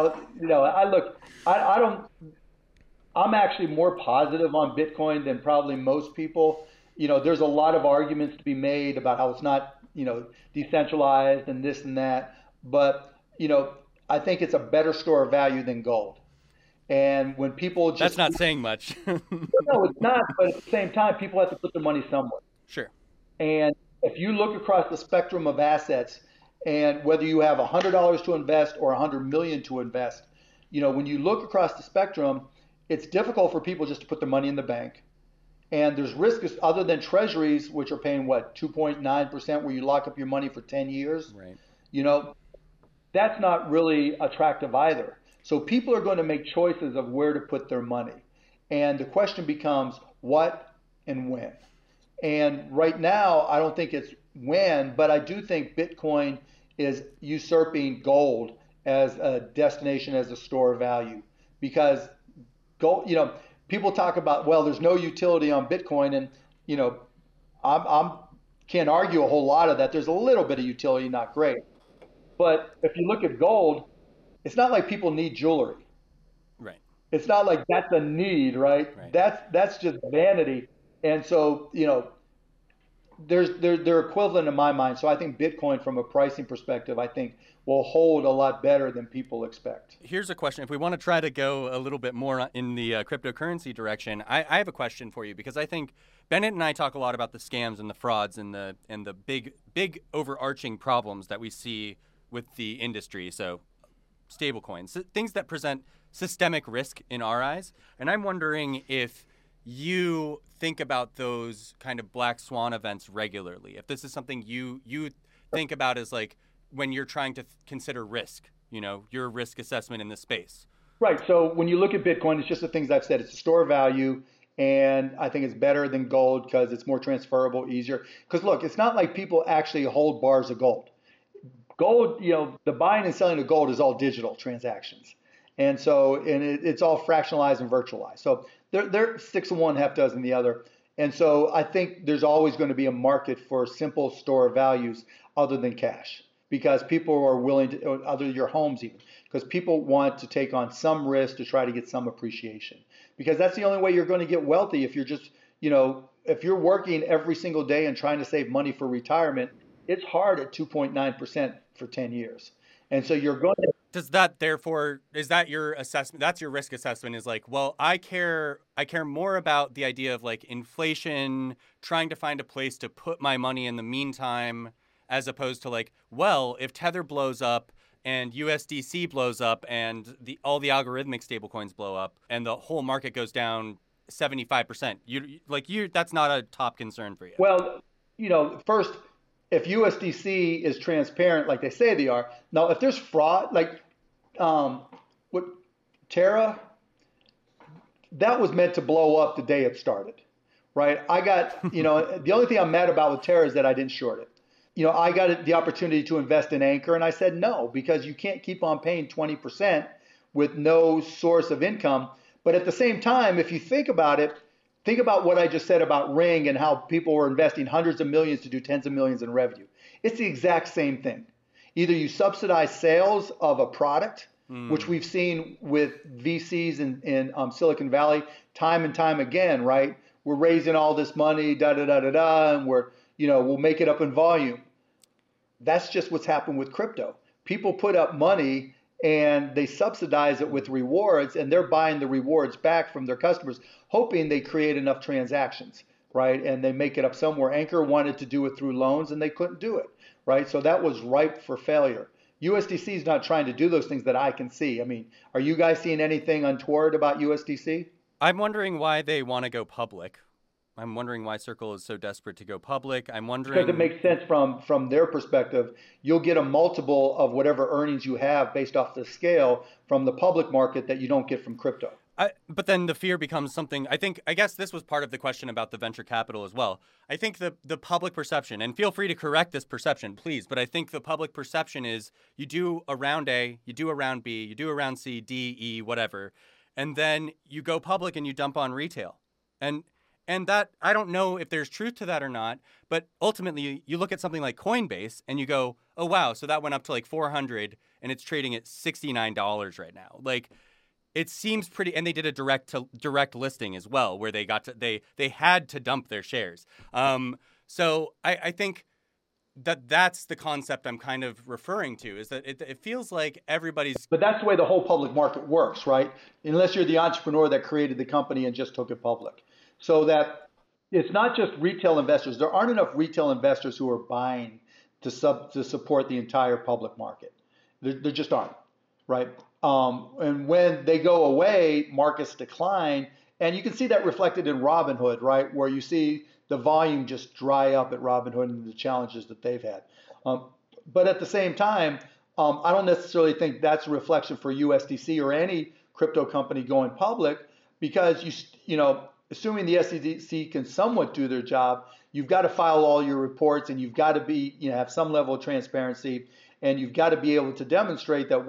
Speaker 3: I'm actually more positive on Bitcoin than probably most people. There's a lot of arguments to be made about how it's not, decentralized and this and that. But, I think it's a better store of value than gold. And when people just...
Speaker 1: That's not saying much.
Speaker 3: No, it's not. But at the same time, people have to put their money somewhere.
Speaker 1: Sure.
Speaker 3: And if you look across the spectrum of assets, and whether you have $100 to invest or $100 million to invest, when you look across the spectrum, it's difficult for people just to put their money in the bank. And there's risks other than treasuries, which are paying 2.9%, where you lock up your money for 10 years.
Speaker 1: Right.
Speaker 3: That's not really attractive either. So people are going to make choices of where to put their money. And the question becomes what and when. And right now, I don't think it's when, but I do think Bitcoin is usurping gold as a destination, as a store of value. Because gold, people talk about, well, there's no utility on Bitcoin, and I'm can't argue a whole lot of that. There's a little bit of utility, not great. But if you look at gold, it's not like people need jewelry.
Speaker 1: Right.
Speaker 3: It's not like that's a need, right? That's just vanity. And so, they're equivalent in my mind. So I think Bitcoin, from a pricing perspective, I think will hold a lot better than people expect.
Speaker 1: Here's a question. If we want to try to go a little bit more in the cryptocurrency direction, I have a question for you, because I think Bennett and I talk a lot about the scams and the frauds and the big overarching problems that we see with the industry. So stablecoins, things that present systemic risk in our eyes. And I'm wondering if you think about those kind of black swan events regularly. If this is something you think about as like when you're trying to consider risk, your risk assessment in this space.
Speaker 3: Right. So when you look at Bitcoin, it's just the things I've said. It's a store of value. And I think it's better than gold because it's more transferable, easier. Because look, it's not like people actually hold bars of gold. Gold, the buying and selling of gold is all digital transactions. And it's all fractionalized and virtualized. So they're 6 of one, half dozen the other. And so I think there's always going to be a market for simple store of values other than cash, because people are willing to, other than your homes even, because people want to take on some risk to try to get some appreciation. Because that's the only way you're going to get wealthy. If you're just, if you're working every single day and trying to save money for retirement, it's hard at 2.9% for 10 years. And so you're going to.
Speaker 1: Does that therefore, is that your assessment? That's your risk assessment, is like, well, I care more about the idea of like inflation, trying to find a place to put my money in the meantime, as opposed to like, well, if Tether blows up and USDC blows up and all the algorithmic stablecoins blow up and the whole market goes down 75%, that's not a top concern for you.
Speaker 3: Well, first, if USDC is transparent like they say they are, now if there's fraud, like what Terra, that was meant to blow up the day it started, right? I got, the only thing I'm mad about with Terra is that I didn't short it. I got the opportunity to invest in Anchor, and I said no, because you can't keep on paying 20% with no source of income. But at the same time, if you think about it, think about what I just said about Ring and how people were investing hundreds of millions to do tens of millions in revenue. It's the exact same thing. Either you subsidize sales of a product, which we've seen with VCs in Silicon Valley time and time again, right? We're raising all this money, and we'll make it up in volume. That's just what's happened with crypto. People put up money and they subsidize it with rewards, and they're buying the rewards back from their customers, hoping they create enough transactions, right? And they make it up somewhere. Anchor wanted to do it through loans and they couldn't do it, right? So that was ripe for failure. USDC is not trying to do those things that I can see. I mean, are you guys seeing anything untoward about USDC?
Speaker 1: I'm wondering why they want to go public. I'm wondering why Circle is so desperate to go public. I'm wondering
Speaker 3: because it makes sense from their perspective. You'll get a multiple of whatever earnings you have based off the scale from the public market that you don't get from crypto.
Speaker 1: But then the fear becomes something. I guess this was part of the question about the venture capital as well. I think the public perception, and feel free to correct this perception, please, but I think the public perception is you do a round A, you do a round B, you do a round C, D, E, whatever, and then you go public and you dump on retail. And that, I don't know if there's truth to that or not, but ultimately you look at something like Coinbase and you go, oh, wow, so that went up to like 400 and it's trading at $69 right now. Like, it seems pretty, and they did a direct listing as well, where they had to dump their shares. So I think that's the concept I'm kind of referring to, is that it feels like everybody's.
Speaker 3: But that's the way the whole public market works, right? Unless you're the entrepreneur that created the company and just took it public. So that it's not just retail investors. There aren't enough retail investors who are buying to support the entire public market. There just aren't, right? And when they go away, markets decline. And you can see that reflected in Robinhood, right? Where you see the volume just dry up at Robinhood and the challenges that they've had. But at the same time, I don't necessarily think that's a reflection for USDC or any crypto company going public, because assuming the SEC can somewhat do their job, you've got to file all your reports, and you've got to be, have some level of transparency, and you've got to be able to demonstrate that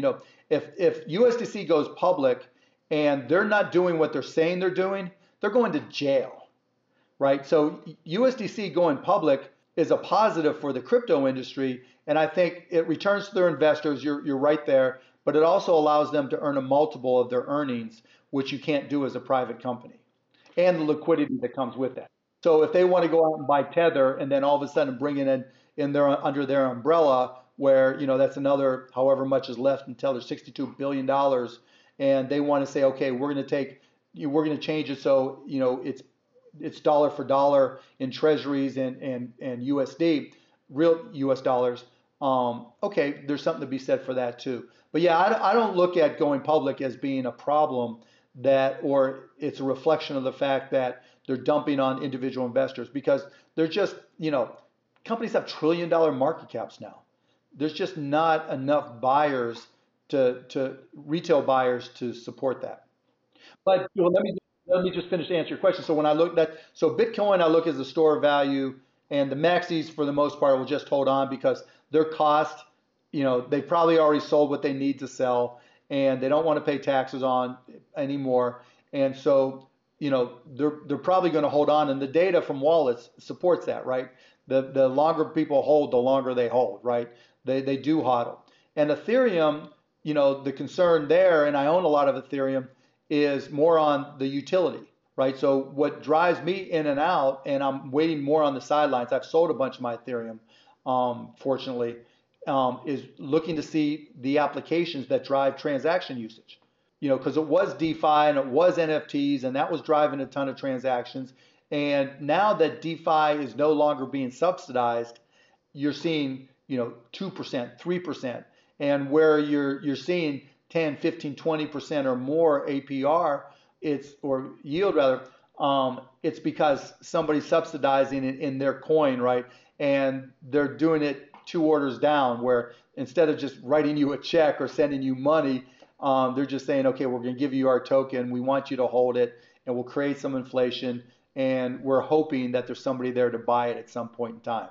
Speaker 3: if USDC goes public and they're not doing what they're saying they're doing, they're going to jail, right? So USDC going public is a positive for the crypto industry, and I think it returns to their investors. You're right there, but it also allows them to earn a multiple of their earnings, which you can't do as a private company, and the liquidity that comes with that. So if they want to go out and buy Tether and then all of a sudden bring it under their umbrella, where that's another however much is left until there's $62 billion, and they want to say, okay, we're going to change it so it's dollar for dollar in treasuries and USD, real US dollars, okay, there's something to be said for that too. But yeah, I don't look at going public as being a problem that, or it's a reflection of the fact that they're dumping on individual investors because they're just, companies have $1 trillion market caps now. There's just not enough buyers to retail buyers to support that. But let me just finish to answer your question. So when I look at so Bitcoin, I look as a store of value, and the maxis for the most part will just hold on because their cost, they probably already sold what they need to sell, and they don't want to pay taxes on anymore, and so they're probably going to hold on, and the data from wallets supports that, right? The longer people hold, the longer they hold, right? They do hodl, and Ethereum, the concern there, and I own a lot of Ethereum, is more on the utility, right? So what drives me in and out, and I'm waiting more on the sidelines. I've sold a bunch of my Ethereum, fortunately, is looking to see the applications that drive transaction usage. Because it was DeFi and it was NFTs, and that was driving a ton of transactions. And now that DeFi is no longer being subsidized, you're seeing, 2%, 3%, and where you're seeing 10, 15, 20% or more APR, or yield rather, it's because somebody's subsidizing it in their coin, right? And they're doing it 2 orders down, where instead of just writing you a check or sending you money, they're just saying, okay, we're going to give you our token. We want you to hold it, and we'll create some inflation, and we're hoping that there's somebody there to buy it at some point in time.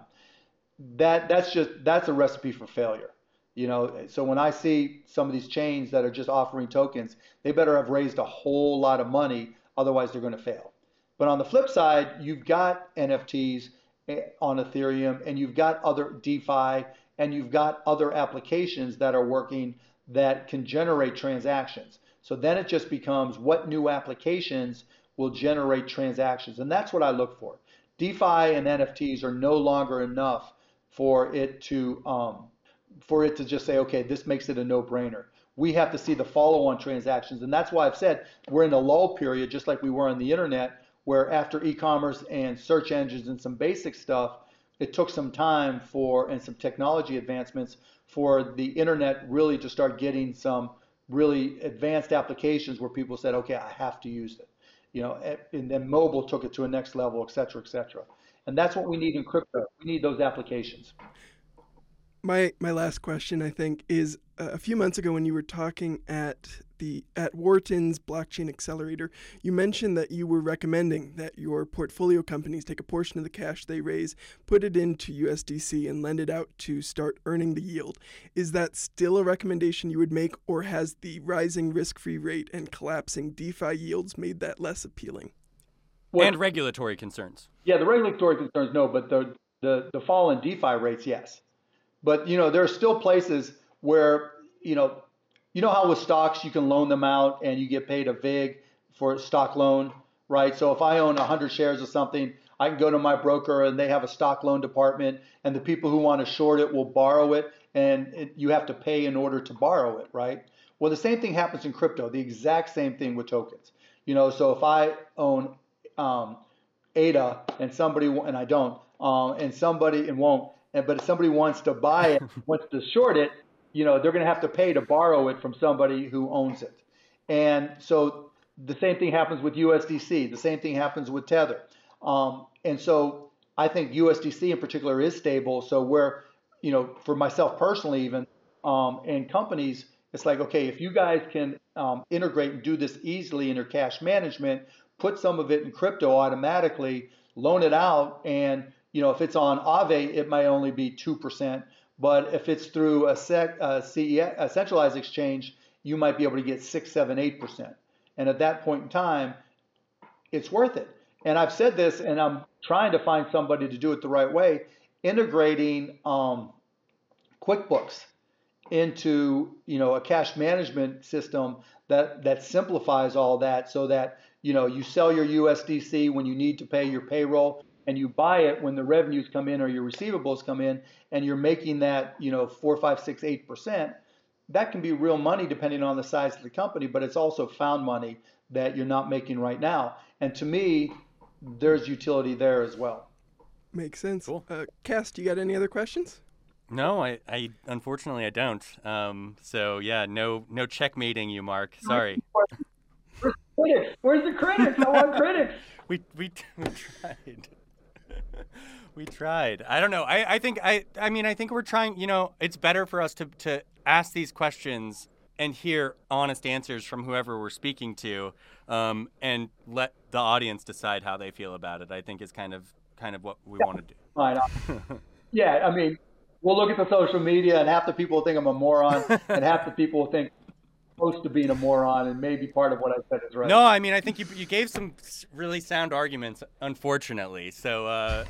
Speaker 3: That's a recipe for failure. So when I see some of these chains that are just offering tokens, they better have raised a whole lot of money, otherwise they're going to fail. But on the flip side, you've got NFTs on Ethereum, and you've got other DeFi, and you've got other applications that are working that can generate transactions. So then it just becomes what new applications will generate transactions, and that's what I look for. DeFi and NFTs are no longer enough for it to just say, okay, this makes it a no-brainer. We have to see the follow-on transactions, and that's why I've said we're in a lull period, just like we were on the internet, where after e-commerce and search engines and some basic stuff, it took some time and some technology advancements for the internet really to start getting some really advanced applications where people said, okay, I have to use it. And then mobile took it to a next level, et cetera, et cetera. And that's what we need in crypto. We need those applications.
Speaker 2: My last question, I think, is a few months ago when you were talking at Wharton's Blockchain Accelerator, you mentioned that you were recommending that your portfolio companies take a portion of the cash they raise, put it into USDC, and lend it out to start earning the yield. Is that still a recommendation you would make, or has the rising risk-free rate and collapsing DeFi yields made that less appealing?
Speaker 1: And regulatory concerns.
Speaker 3: Yeah, the regulatory concerns, no, but the fall in DeFi rates, yes. But there are still places where how with stocks you can loan them out and you get paid a VIG for a stock loan, right? So if I own 100 shares of something, I can go to my broker and they have a stock loan department, and the people who want to short it will borrow it, and you have to pay in order to borrow it, right? Well, the same thing happens in crypto. The exact same thing with tokens. So if I own ADA and I don't, and won't. But if somebody wants to buy it, wants to short it, they're going to have to pay to borrow it from somebody who owns it. And so the same thing happens with USDC. The same thing happens with Tether. And so I think USDC in particular is stable. So for myself personally even, and companies, it's like, okay, if you guys can integrate and do this easily in your cash management, put some of it in crypto automatically, loan it out, and if it's on Aave, it might only be 2%, but if it's through a centralized exchange, you might be able to get 6, 7, 8%. And at that point in time, it's worth it. And I've said this, and I'm trying to find somebody to do it the right way, integrating QuickBooks into a cash management system that simplifies all that, so that you sell your USDC when you need to pay your payroll, and you buy it when the revenues come in or your receivables come in, and you're making that 4, 5, 6, 8%. That can be real money depending on the size of the company, but it's also found money that you're not making right now. And to me, there's utility there as well.
Speaker 2: Makes sense.
Speaker 1: Cool.
Speaker 2: Cass, do you got any other questions?
Speaker 1: No, I unfortunately I don't. So yeah, no checkmating you, Mark. Sorry.
Speaker 3: Critics, where's the critics? I want critics.
Speaker 1: We tried. We tried. I don't know. I think we're trying. You know, it's better for us to ask these questions and hear honest answers from whoever we're speaking to, and let the audience decide how they feel about it. I think is kind of what we want to do.
Speaker 3: Fine. Yeah, I mean, we'll look at the social media, and half the people think I'm a moron, and half the people think I'm close to being a moron, and maybe part of what I said is right.
Speaker 1: No, I mean, I think you gave some really sound arguments, unfortunately. So,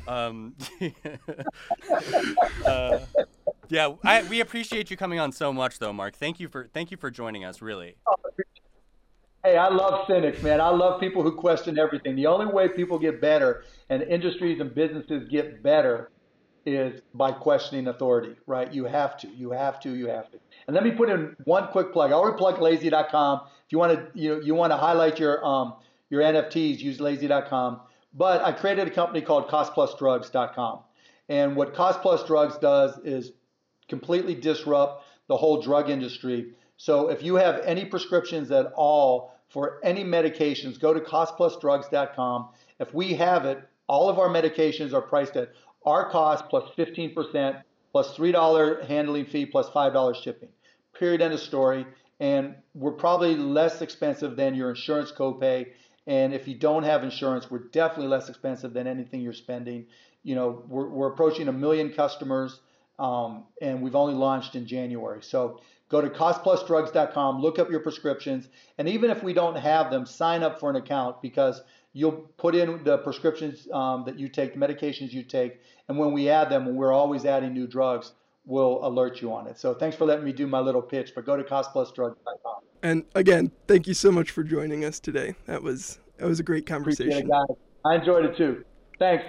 Speaker 1: yeah, we appreciate you coming on so much, though, Mark. Thank you for joining us, really.
Speaker 3: Hey, I love cynics, man. I love people who question everything. The only way people get better and industries and businesses get better is by questioning authority, right? You have to. And let me put in one quick plug. I already plug lazy.com. If you want to highlight your NFTs, use lazy.com. But I created a company called costplusdrugs.com. And what Cost Plus Drugs does is completely disrupt the whole drug industry. So if you have any prescriptions at all for any medications, go to costplusdrugs.com. If we have it, all of our medications are priced at our cost plus 15%, plus $3 handling fee, plus $5 shipping. Period, end of story. And we're probably less expensive than your insurance copay. And if you don't have insurance, we're definitely less expensive than anything you're spending. You know, we're approaching 1 million customers, and we've only launched in January. So go to costplusdrugs.com, look up your prescriptions, and even if we don't have them, sign up for an account, because you'll put in the prescriptions that you take, the medications you take, and when we add them, and we're always adding new drugs, we'll alert you on it. So thanks for letting me do my little pitch, but go to costplusdrugs.com.
Speaker 2: And again, thank you so much for joining us today. That was a great conversation.
Speaker 3: Appreciate it, guys. I enjoyed it too. Thanks.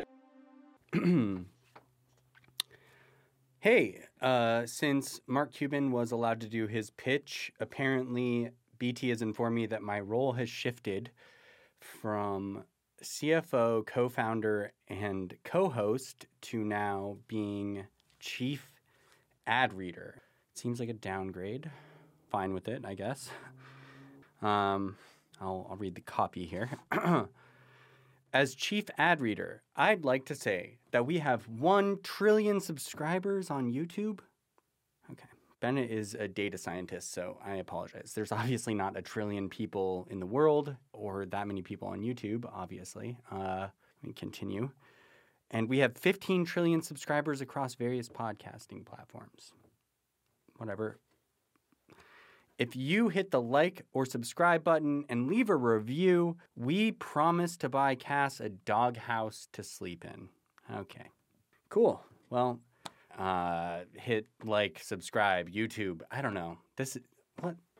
Speaker 1: Hey, since Mark Cuban was allowed to do his pitch, apparently BT has informed me that my role has shifted from CFO, co-founder, and co-host to now being chief ad reader. It seems like a downgrade. Fine with it, I guess. I'll read the copy here. As chief ad reader, I'd like to say that we have 1 trillion subscribers on YouTube. Okay. Bennett is a data scientist, so I apologize. There's obviously not 1 trillion people in the world or that many people on YouTube, obviously. Let me continue. And we have 15 trillion subscribers across various podcasting platforms. Whatever. If you hit the like or subscribe button and leave a review, we promise to buy Cass a doghouse to sleep in. Okay. Cool. Well, hit like, subscribe, YouTube. I don't know. What?